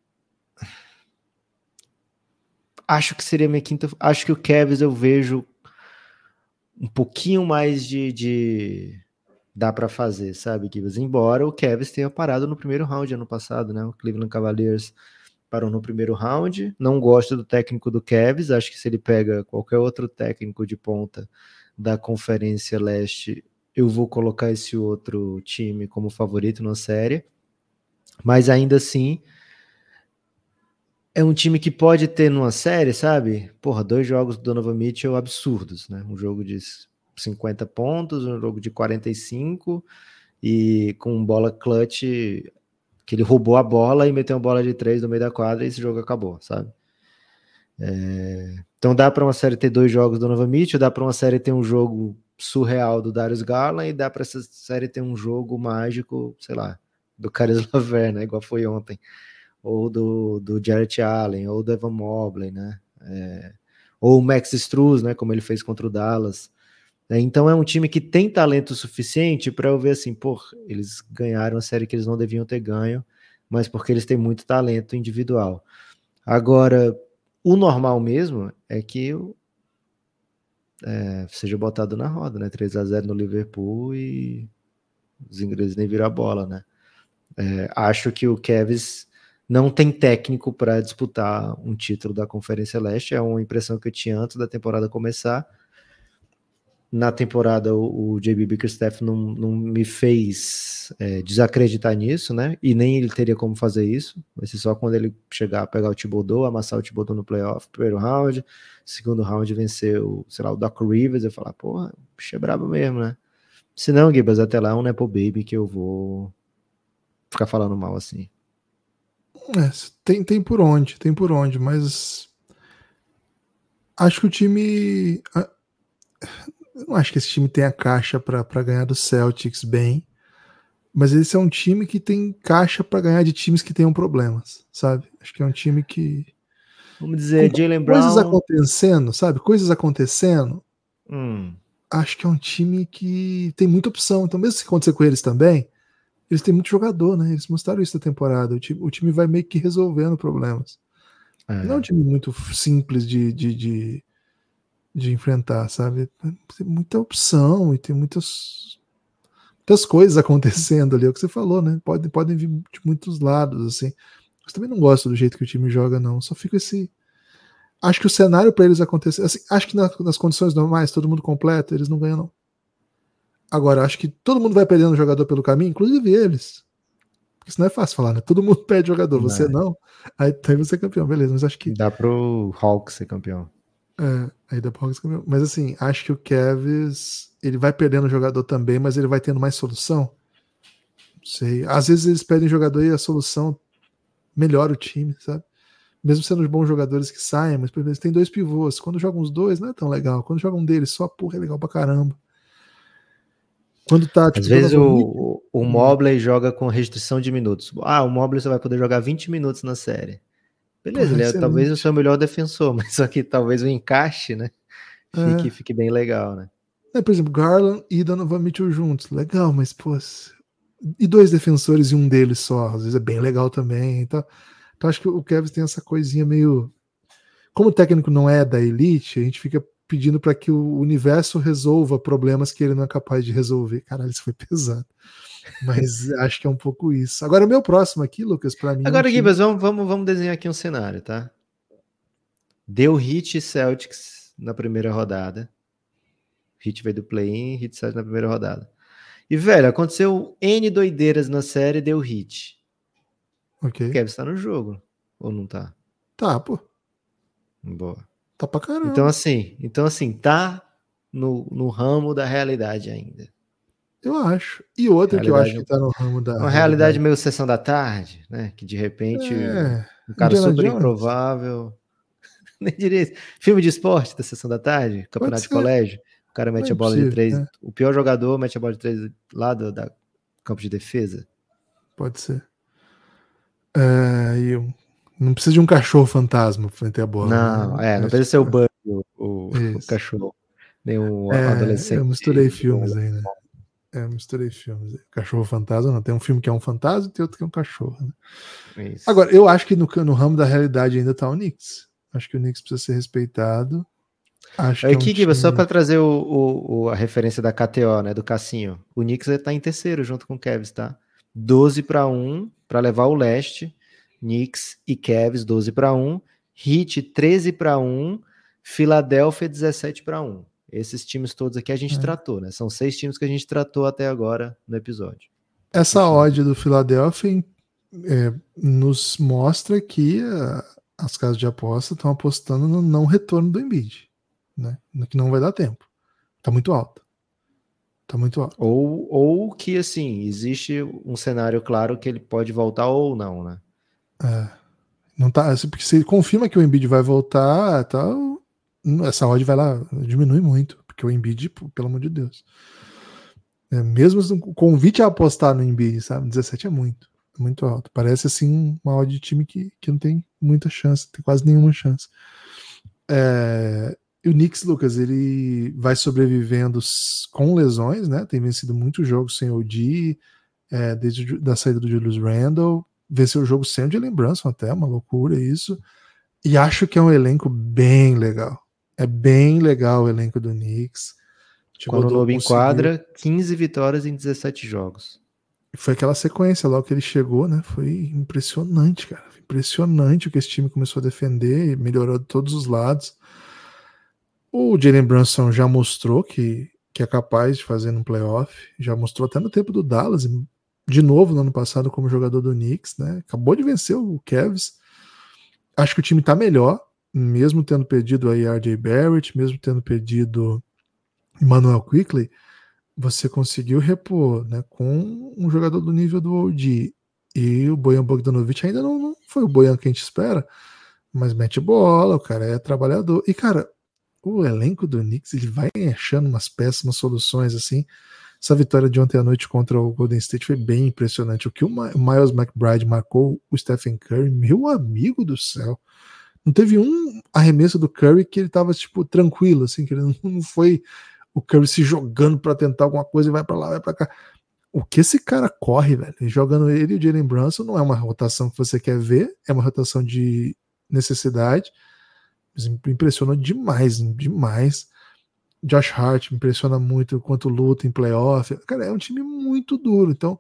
Acho que seria minha quinta... Acho que o Cavs eu vejo um pouquinho mais de... de... dá para fazer, sabe, Gibas? Embora o Cavs tenha parado no primeiro round ano passado, né? O Cleveland Cavaliers parou no primeiro round. Não gosto do técnico do Cavs. Acho que se ele pega qualquer outro técnico de ponta da Conferência Leste, eu vou colocar esse outro time como favorito na série. Mas ainda assim, é um time que pode ter numa série, sabe? Porra, dois jogos do Donovan Mitchell absurdos, né? Um jogo de cinquenta pontos, um jogo de quarenta e cinco e com bola clutch, que ele roubou a bola e meteu uma bola de três no meio da quadra e esse jogo acabou, sabe? É... Então dá para uma série ter dois jogos do Donovan Mitchell, dá para uma série ter um jogo surreal do Darius Garland e dá para essa série ter um jogo mágico, sei lá, do Caris LeVert, né? Igual foi ontem. Ou do, do Jarrett Allen, ou do Evan Mobley, né? É... Ou o Max Strus, né? Como ele fez contra o Dallas. Então é um time que tem talento suficiente para eu ver assim, pô, eles ganharam a série que eles não deviam ter ganho, mas porque eles têm muito talento individual. Agora, o normal mesmo é que é, seja botado na roda, né? três a zero no Liverpool e os ingleses nem viram a bola, né? É, acho que o Cavs não tem técnico para disputar um título da Conferência Leste, é uma impressão que eu tinha antes da temporada começar. Na temporada, o, o J B Bickerstaff não, não me fez é, desacreditar nisso, né? E nem ele teria como fazer isso. Vai ser só quando ele chegar a pegar o Thibodeau, amassar o Thibodeau no playoff, primeiro round, segundo round vencer o, sei lá, o Doc Rivers, eu falar, porra, o bicho é brabo mesmo, né? Se não, Gibas, até lá é um Nepo Baby que eu vou ficar falando mal assim. É, tem, tem por onde, tem por onde, mas acho que o time... Eu não acho que esse time tenha caixa para ganhar do Celtics bem, mas esse é um time que tem caixa para ganhar de times que tenham problemas, sabe? Acho que é um time que... Vamos dizer, Jaylen Brown... Coisas acontecendo, sabe? Coisas acontecendo. Hum. Acho que é um time que tem muita opção. Então, mesmo se acontecer com eles também, eles têm muito jogador, né? Eles mostraram isso na temporada. O time, o time vai meio que resolvendo problemas. É. Não é um time muito simples de... de, de de enfrentar, sabe? Tem muita opção e tem muitas, muitas coisas acontecendo ali, é o que você falou, né? Podem, podem vir de muitos lados, assim. Mas também não gosto do jeito que o time joga, não. Só fica esse... Acho que o cenário para eles acontecer... Assim, acho que na, nas condições normais, todo mundo completo, eles não ganham, não. Agora, acho que todo mundo vai perdendo jogador pelo caminho, inclusive eles. Porque isso não é fácil falar, né? Todo mundo perde jogador, não você é. não. Aí, aí você é campeão, beleza. Mas acho que... Dá pro Hawks ser campeão. É, aí dá pra... Mas assim, acho que o Cavs ele vai perdendo jogador também, mas ele vai tendo mais solução. Não sei. Às vezes eles pedem jogador e a solução melhora o time, sabe? Mesmo sendo os bons jogadores que saem, mas por exemplo, tem dois pivôs. Quando jogam os dois, não é tão legal. Quando jogam um deles só, porra, é legal pra caramba. Quando tá, tipo, às vezes o, o, o Mobley hum. joga com restrição de minutos. Ah, o Mobley só vai poder jogar vinte minutos na série. Beleza, ele é talvez o seu melhor defensor, mas só que talvez o encaixe, né, fique, é. fique bem legal, né? É, por exemplo, Garland e Donovan Mitchell juntos, legal, mas, pô, e dois defensores e um deles só, às vezes é bem legal também, então, então acho que o Cavs tem essa coisinha meio... Como o técnico não é da elite, a gente fica pedindo para que o universo resolva problemas que ele não é capaz de resolver. Caralho, isso foi pesado. Mas acho que é um pouco isso. Agora, o meu próximo aqui, Lucas, para mim... Agora, é um Gibas, vamos, vamos, vamos desenhar aqui um cenário, tá? Deu Heat e Celtics na primeira rodada. Heat veio do play-in, Heat Celtics na primeira rodada. E, velho, aconteceu N doideiras na série, deu Heat. Ok. O Cavs tá no jogo, ou não tá? Tá, pô. Boa. Tá pra caramba. Então, assim, então, assim tá no, no ramo da realidade ainda. Eu acho. E outra que eu acho que tá no ramo da... Uma realidade, realidade meio sessão da tarde, né? Que de repente é, um cara Indiana super Jones. Improvável. Nem diria isso. Filme de esporte da sessão da tarde, campeonato de colégio. O cara mete Não é a bola possível, de três. né? O pior jogador mete a bola de três lá do da campo de defesa. Pode ser. É, e eu... Não precisa de um cachorro fantasma pra meter a bola. Não, né? é, não precisa ser o Bug, o, o, o cachorro. Nem o é, adolescente. Eu misturei filmes aí, né? É, eu misturei filmes. Cachorro fantasma, não. Tem um filme que é um fantasma e tem outro que é um cachorro. Né? Isso. Agora, eu acho que no, no ramo da realidade ainda tá o Knicks. Acho que o Knicks precisa ser respeitado. Acho que Aqui, é um Giba, time... só para trazer o, o, o, a referência da K T O, né, do Cassinho. O Knicks está em terceiro junto com o Cavs, tá? doze para um para levar o leste. Knicks e Cavs doze para um. Heat treze para um. Filadélfia dezessete para um. Esses times todos aqui a gente é. tratou, né? São seis times que a gente tratou até agora no episódio. Essa odd do Philadelphia é, nos mostra que a, as casas de aposta estão apostando no não retorno do Embiid, né? Que não vai dar tempo. Tá muito alto. Tá muito alto. Ou, ou que, assim, existe um cenário claro que ele pode voltar ou não, né? É. Não tá, porque se ele confirma que o Embiid vai voltar, tá, essa odd vai lá, diminui muito, porque o Embiid, pelo amor de Deus. É, mesmo o convite a apostar no Embiid, sabe? dezessete é muito, é muito alto. Parece assim uma odd de time que, que não tem muita chance, tem quase nenhuma chance. É, e o Knicks, Lucas, ele vai sobrevivendo com lesões, né? Tem vencido muitos jogos sem O G, é, desde a saída do Julius Randle, venceu o jogo sem o Jalen Brunson até, uma loucura isso. E acho que é um elenco bem legal. É bem legal o elenco do Knicks. Quando o Lobo enquadra, quinze vitórias em dezessete jogos. Foi aquela sequência logo que ele chegou, né? Foi impressionante, cara. Foi impressionante o que esse time começou a defender, melhorou de todos os lados. O Jalen Brunson já mostrou que, que é capaz de fazer no playoff. Já mostrou até no tempo do Dallas, de novo no ano passado como jogador do Knicks, né? Acabou de vencer o Cavs. Acho que o time tá melhor, mesmo tendo perdido aí R J Barrett, mesmo tendo perdido Emmanuel Quickley, você conseguiu repor, né, com um jogador do nível do O G. E o Bojan Bogdanovic ainda não, não foi o Bojan que a gente espera, mas mete bola, o cara é trabalhador. E, cara, o elenco do Knicks, ele vai achando umas péssimas soluções, assim. Essa vitória de ontem à noite contra o Golden State foi bem impressionante. O que o Miles McBride marcou o Stephen Curry, meu amigo do céu. Não teve um arremesso do Curry que ele tava, tipo, tranquilo, assim, que ele não foi o Curry se jogando para tentar alguma coisa e vai para lá, vai para cá. O que esse cara corre, velho, jogando ele e o Jalen Brunson, não é uma rotação que você quer ver, é uma rotação de necessidade. Mas me impressionou demais, demais. Josh Hart me impressiona muito quanto luta em playoff. Cara, é um time muito duro. Então,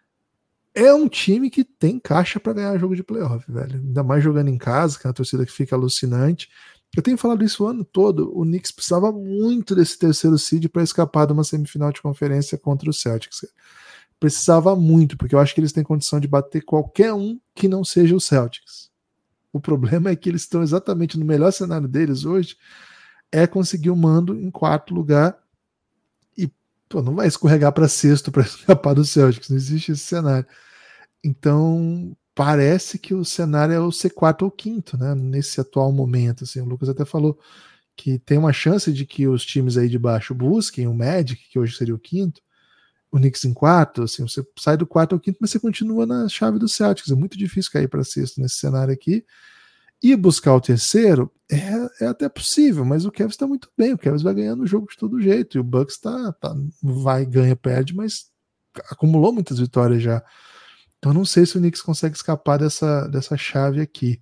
é um time que tem caixa para ganhar jogo de playoff, velho. Ainda mais jogando em casa, que é uma torcida que fica alucinante. Eu tenho falado isso o ano todo. O Knicks precisava muito desse terceiro seed para escapar de uma semifinal de conferência contra o Celtics. Precisava muito, porque eu acho que eles têm condição de bater qualquer um que não seja o Celtics. O problema é que eles estão exatamente no melhor cenário deles hoje, é conseguir o mando em quarto lugar e pô, não vai escorregar para sexto para escapar do Celtics, não existe esse cenário. Então parece que o cenário é o ser quarto ou quinto, né? Nesse atual momento, assim, o Lucas até falou que tem uma chance de que os times aí de baixo busquem o Magic, que hoje seria o quinto, o Knicks em quarto, assim, você sai do quarto ao quinto, mas você continua na chave do Celtics, é muito difícil cair para sexto nesse cenário aqui. E buscar o terceiro é, é até possível, mas o Cavs está muito bem. O Cavs vai ganhando o jogo de todo jeito. E o Bucks tá, tá, vai, ganha, perde, mas acumulou muitas vitórias já. Então não sei se o Knicks consegue escapar dessa, dessa chave aqui.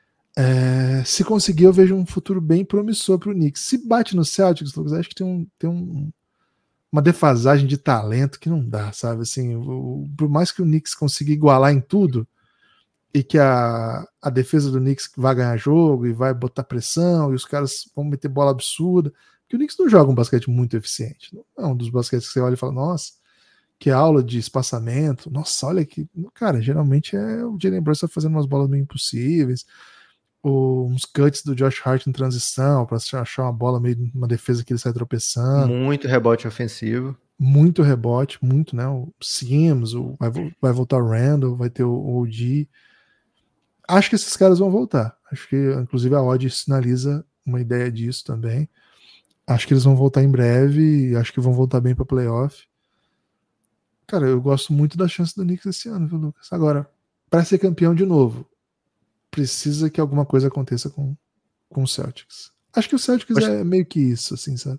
É, se conseguir, eu vejo um futuro bem promissor para o Knicks. Se bate no Celtics, Lucas, acho que tem, um, tem um, uma defasagem de talento que não dá, sabe? Assim, o, por mais que o Knicks consiga igualar em tudo, e que a, a defesa do Knicks vai ganhar jogo e vai botar pressão e os caras vão meter bola absurda, porque o Knicks não joga um basquete muito eficiente, não é um dos basquetes que você olha e fala, nossa, que aula de espaçamento, nossa, olha que, cara, geralmente é o Jalen Brunson fazendo umas bolas meio impossíveis, ou uns cuts do Josh Hart em transição para achar uma bola meio uma defesa que ele sai tropeçando, muito rebote ofensivo, muito rebote, muito, né, o Sims, o, vai, vai voltar o Randall, vai ter o O G. Acho que esses caras vão voltar. Acho que, inclusive, a odd sinaliza uma ideia disso também. Acho que eles vão voltar em breve e acho que vão voltar bem para playoff. Cara, eu gosto muito da chance do Knicks esse ano, viu, Lucas? Agora, para ser campeão de novo, precisa que alguma coisa aconteça com, com o Celtics. Acho que o Celtics Gost... é meio que isso, assim, sabe?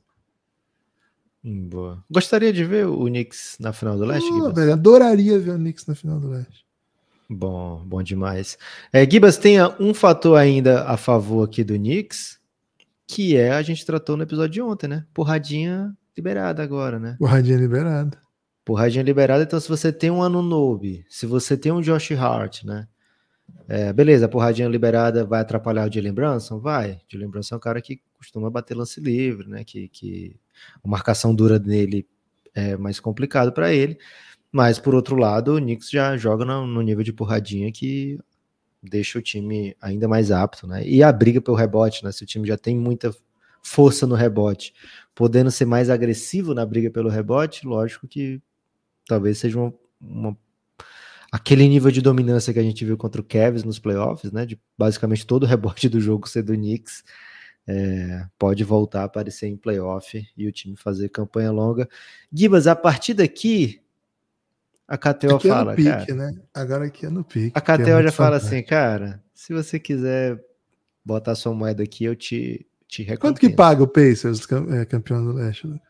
Hum, boa. Gostaria de ver o Knicks na final do Leste, oh, velho, adoraria ver o Knicks na final do Leste. Bom, bom demais. É, Gibas, tem um fator ainda a favor aqui do Knicks, que é, a gente tratou no episódio de ontem, né? Porradinha liberada agora, né? Porradinha liberada. Porradinha liberada, então se você tem um Anunoby, se você tem um Josh Hart, né? É, beleza, a porradinha liberada vai atrapalhar o Jalen Brunson? Vai. O Jalen Brunson é um cara que costuma bater lance livre, né? Que, que a marcação dura nele é mais complicado para ele. Mas, por outro lado, o Knicks já joga no, no nível de porradinha que deixa o time ainda mais apto, né? E a briga pelo rebote, né? Se o time já tem muita força no rebote, podendo ser mais agressivo na briga pelo rebote, lógico que talvez seja uma, uma aquele nível de dominância que a gente viu contra o Cavs nos playoffs, né? De basicamente todo o rebote do jogo ser do Knicks, é, pode voltar a aparecer em playoff e o time fazer campanha longa. Gibas, a partir daqui, a K T O aqui fala, é no pique, cara, né? Agora aqui é no pique. a K T O é já fala fantástico. assim, cara, se você quiser botar sua moeda aqui, eu te, te recompenso. Quanto que paga o Pacers, campeão do leste? Né?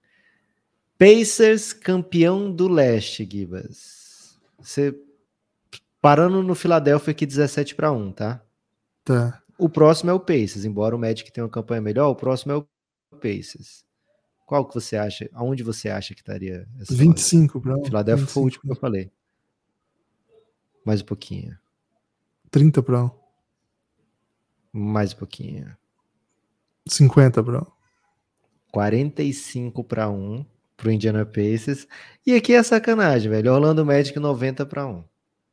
Pacers, campeão do leste, Gibas. Você parando no Philadelphia aqui dezessete para um, tá? Tá. O próximo é o Pacers, embora o Magic tenha uma campanha melhor, o próximo é o Pacers. Qual que você acha? Aonde você acha que estaria essa vinte e cinco para um. Philadelphia foi o último que eu falei. Mais um pouquinho. trinta para um. Mais um pouquinho. cinquenta para um. quarenta e cinco para um pro Indiana Pacers. E aqui é sacanagem, velho. Orlando Magic noventa para um.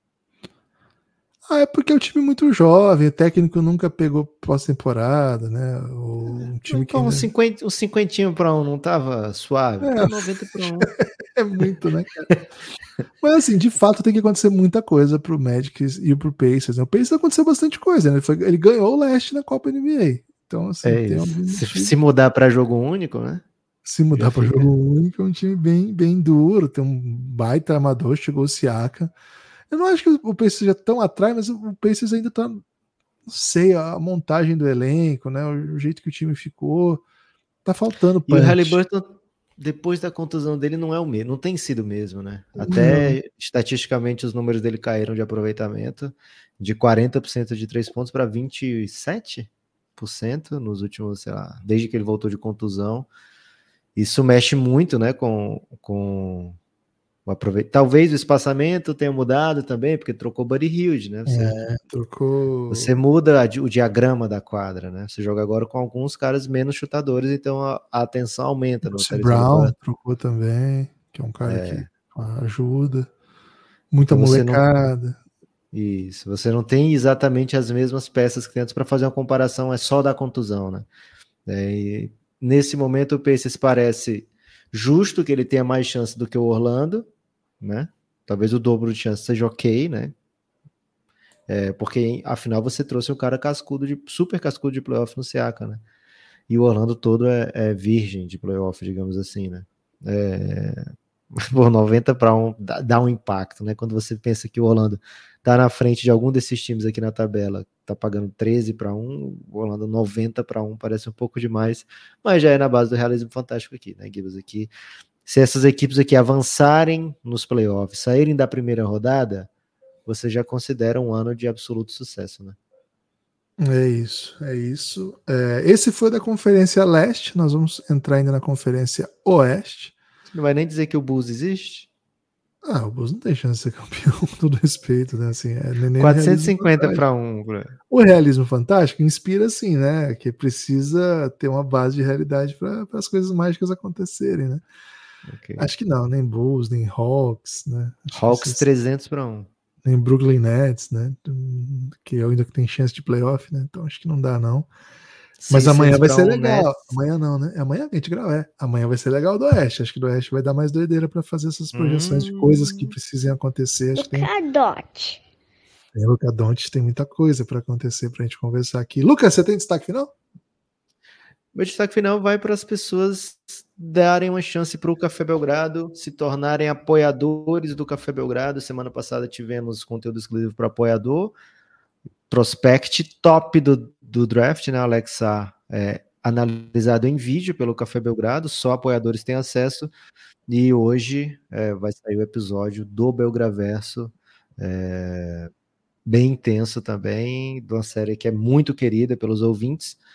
Ah, é porque é um time muito jovem, o técnico nunca pegou pós-temporada, né? O time então, que um cinquenta, um cinquentinho para um não tava suave? É. Tá noventa para um. É muito, né, cara? Mas assim, de fato tem que acontecer muita coisa pro Magic e pro Pacers. Né? O Pacers aconteceu bastante coisa, né? Ele, foi, ele ganhou o leste na Copa N B A. Então, assim, é tem isso. Se, se mudar para jogo único, né? Se mudar para fica... jogo único, é um time bem, bem duro. Tem um baita armador, chegou o Siakam. Eu não acho que o Pacers já tão atrás, mas o Pacers ainda tá, não sei, a montagem do elenco, né? O jeito que o time ficou, tá faltando punch. E o Haliburton, depois da contusão dele, não é o mesmo, não tem sido o mesmo, né? Até não. Estatisticamente os números dele caíram de aproveitamento de quarenta por cento de três pontos para vinte e sete por cento nos últimos, sei lá, desde que ele voltou de contusão. Isso mexe muito, né, com, com o aproveitamento. Talvez o espaçamento tenha mudado também, porque trocou Buddy Hield, né? Você, é, trocou... você muda a, o diagrama da quadra, né? Você joga agora com alguns caras menos chutadores, então a, a atenção aumenta. O Brown trocou também, que é um cara é. que ajuda. Muita então molecada. Não... Isso, você não tem exatamente as mesmas peças que tem antes para fazer uma comparação, é só da contusão, né? É, e nesse momento o Pacers parece justo que ele tenha mais chance do que o Orlando, né? Talvez o dobro de chance seja ok, né? É, porque afinal você trouxe um cara cascudo de super cascudo de playoff no Siakam, né? E o Orlando todo é, é virgem de playoff, digamos assim, né? É... Por noventa para um dá, dá um impacto, né? Quando você pensa que o Orlando tá na frente de algum desses times aqui na tabela, tá pagando treze para um, o Orlando noventa para um, parece um pouco demais, mas já é na base do realismo fantástico aqui, né, Gibbs? Aqui, se essas equipes aqui avançarem nos playoffs, saírem da primeira rodada, você já considera um ano de absoluto sucesso, né? É isso, é isso. É, esse foi da Conferência Leste, nós vamos entrar ainda na Conferência Oeste. Você não vai nem dizer que o Bulls existe? Ah, o Bulls não tem chance de ser campeão, com todo respeito, né? Assim, é, nem quatrocentos e cinquenta para um. O realismo fantástico inspira assim, né? Que precisa ter uma base de realidade para as coisas mágicas acontecerem, né? Okay. Acho que não, nem Bulls, nem Hawks, né? Acho Hawks trezentos para um. Nem Brooklyn Nets, né? Que ainda tem chance de playoff, né? Então acho que não dá, não. Mas amanhã vai ser um legal. Nets. Amanhã não, né? Amanhã a gente grava, é. Amanhã vai ser legal do Oeste. Acho que do Oeste vai dar mais doideira para fazer essas projeções hum. de coisas que precisem acontecer. Acho Luka tem... Doncic. Tem Luka Doncic, tem muita coisa para acontecer pra gente conversar aqui. Lucas, você tem destaque final? Meu destaque final vai para as pessoas darem uma chance para o Café Belgrado, se tornarem apoiadores do Café Belgrado. Semana passada tivemos conteúdo exclusivo para apoiador. Prospect top do, do draft, né, Alexa? É, analisado em vídeo pelo Café Belgrado, só apoiadores têm acesso. E hoje é, vai sair o episódio do Belgraverso, é, bem intenso também, de uma série que é muito querida pelos ouvintes.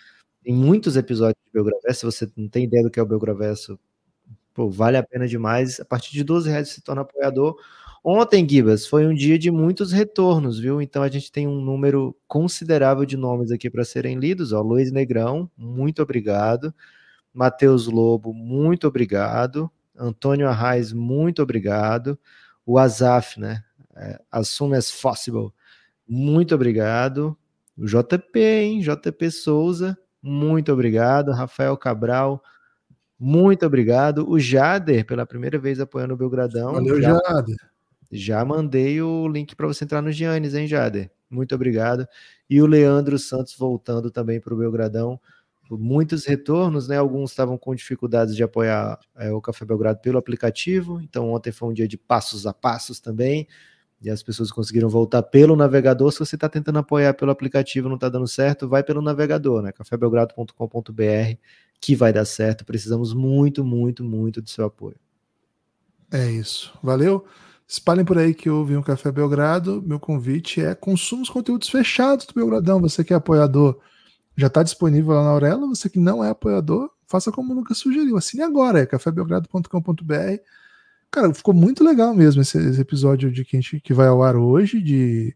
Tem muitos episódios de Belgraverso. Se você não tem ideia do que é o Belgraverso, pô, vale a pena demais. A partir de doze reais você se torna apoiador. Ontem, Gibas, foi um dia de muitos retornos, viu? Então a gente tem um número considerável de nomes aqui para serem lidos. Ó, Luiz Negrão, muito obrigado. Matheus Lobo, muito obrigado. Antônio Arraes, muito obrigado. O Azaf, né? É, as soon as possible, muito obrigado. O J P, hein? J P Souza, muito obrigado. Rafael Cabral, muito obrigado. O Jader, pela primeira vez apoiando o Belgradão. Valeu, já, Jader. Já mandei o link para você entrar no Giannis, hein, Jader? Muito obrigado. E o Leandro Santos voltando também para o Belgradão. Muitos retornos, né? Alguns estavam com dificuldades de apoiar é, o Café Belgrado pelo aplicativo. Então ontem foi um dia de passos a passos também. E as pessoas conseguiram voltar pelo navegador. Se você está tentando apoiar pelo aplicativo e não está dando certo, vai pelo navegador, né? café belgrado ponto com ponto b r, que vai dar certo. Precisamos muito, muito, muito do seu apoio. É isso. Valeu. Espalhem por aí que houve um Café Belgrado. Meu convite é consuma os conteúdos fechados do Belgradão. Você que é apoiador, já está disponível lá na Aurelo. Você que não é apoiador, faça como o Lucas sugeriu. Assine agora, é café belgrado ponto com ponto b r. Cara, ficou muito legal mesmo esse, esse episódio de que, a gente, que vai ao ar hoje, de...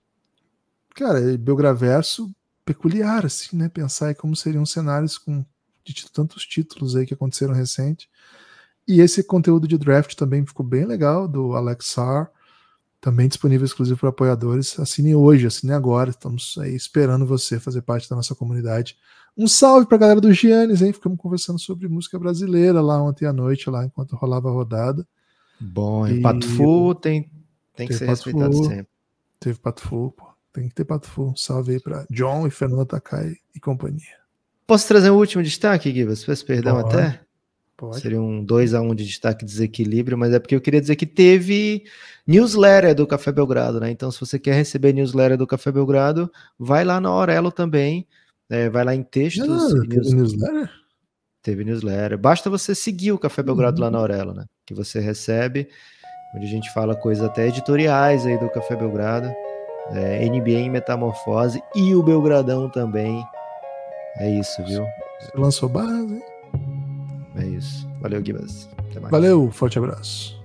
Cara, Belgraverso peculiar, assim, né? Pensar em como seriam cenários com de tantos títulos aí que aconteceram recente. E esse conteúdo de draft também ficou bem legal, do Alex Sarr, também disponível exclusivo para apoiadores. Assine hoje, assine agora. Estamos aí esperando você fazer parte da nossa comunidade. Um salve para a galera do Giannis, hein? Ficamos conversando sobre música brasileira lá ontem à noite, lá enquanto rolava a rodada. Bom, e e Pato Fu tem, tem que ser Pato respeitado Fu, sempre. Teve Pato Fu, pô. Tem que ter Pato Fu. Um salve aí para John e Fernando Takai e companhia. Posso trazer um último destaque, Gibas? Peço perdão Pode, até? Pode. Seria um dois a um de destaque desequilíbrio, mas é porque eu queria dizer que teve newsletter do Café Belgrado, né? Então, se você quer receber newsletter do Café Belgrado, vai lá na Aurelo também, é, vai lá em textos. Ah, e teve news... newsletter? Teve newsletter. Basta você seguir o Café Belgrado uhum. lá na Aurelo, né? Que você recebe, onde a gente fala coisas até editoriais aí do Café Belgrado, é, N B A em metamorfose e o Belgradão também. É isso, viu? Você lançou base, hein? É isso. Valeu, Gibas. Até mais. Valeu, forte abraço.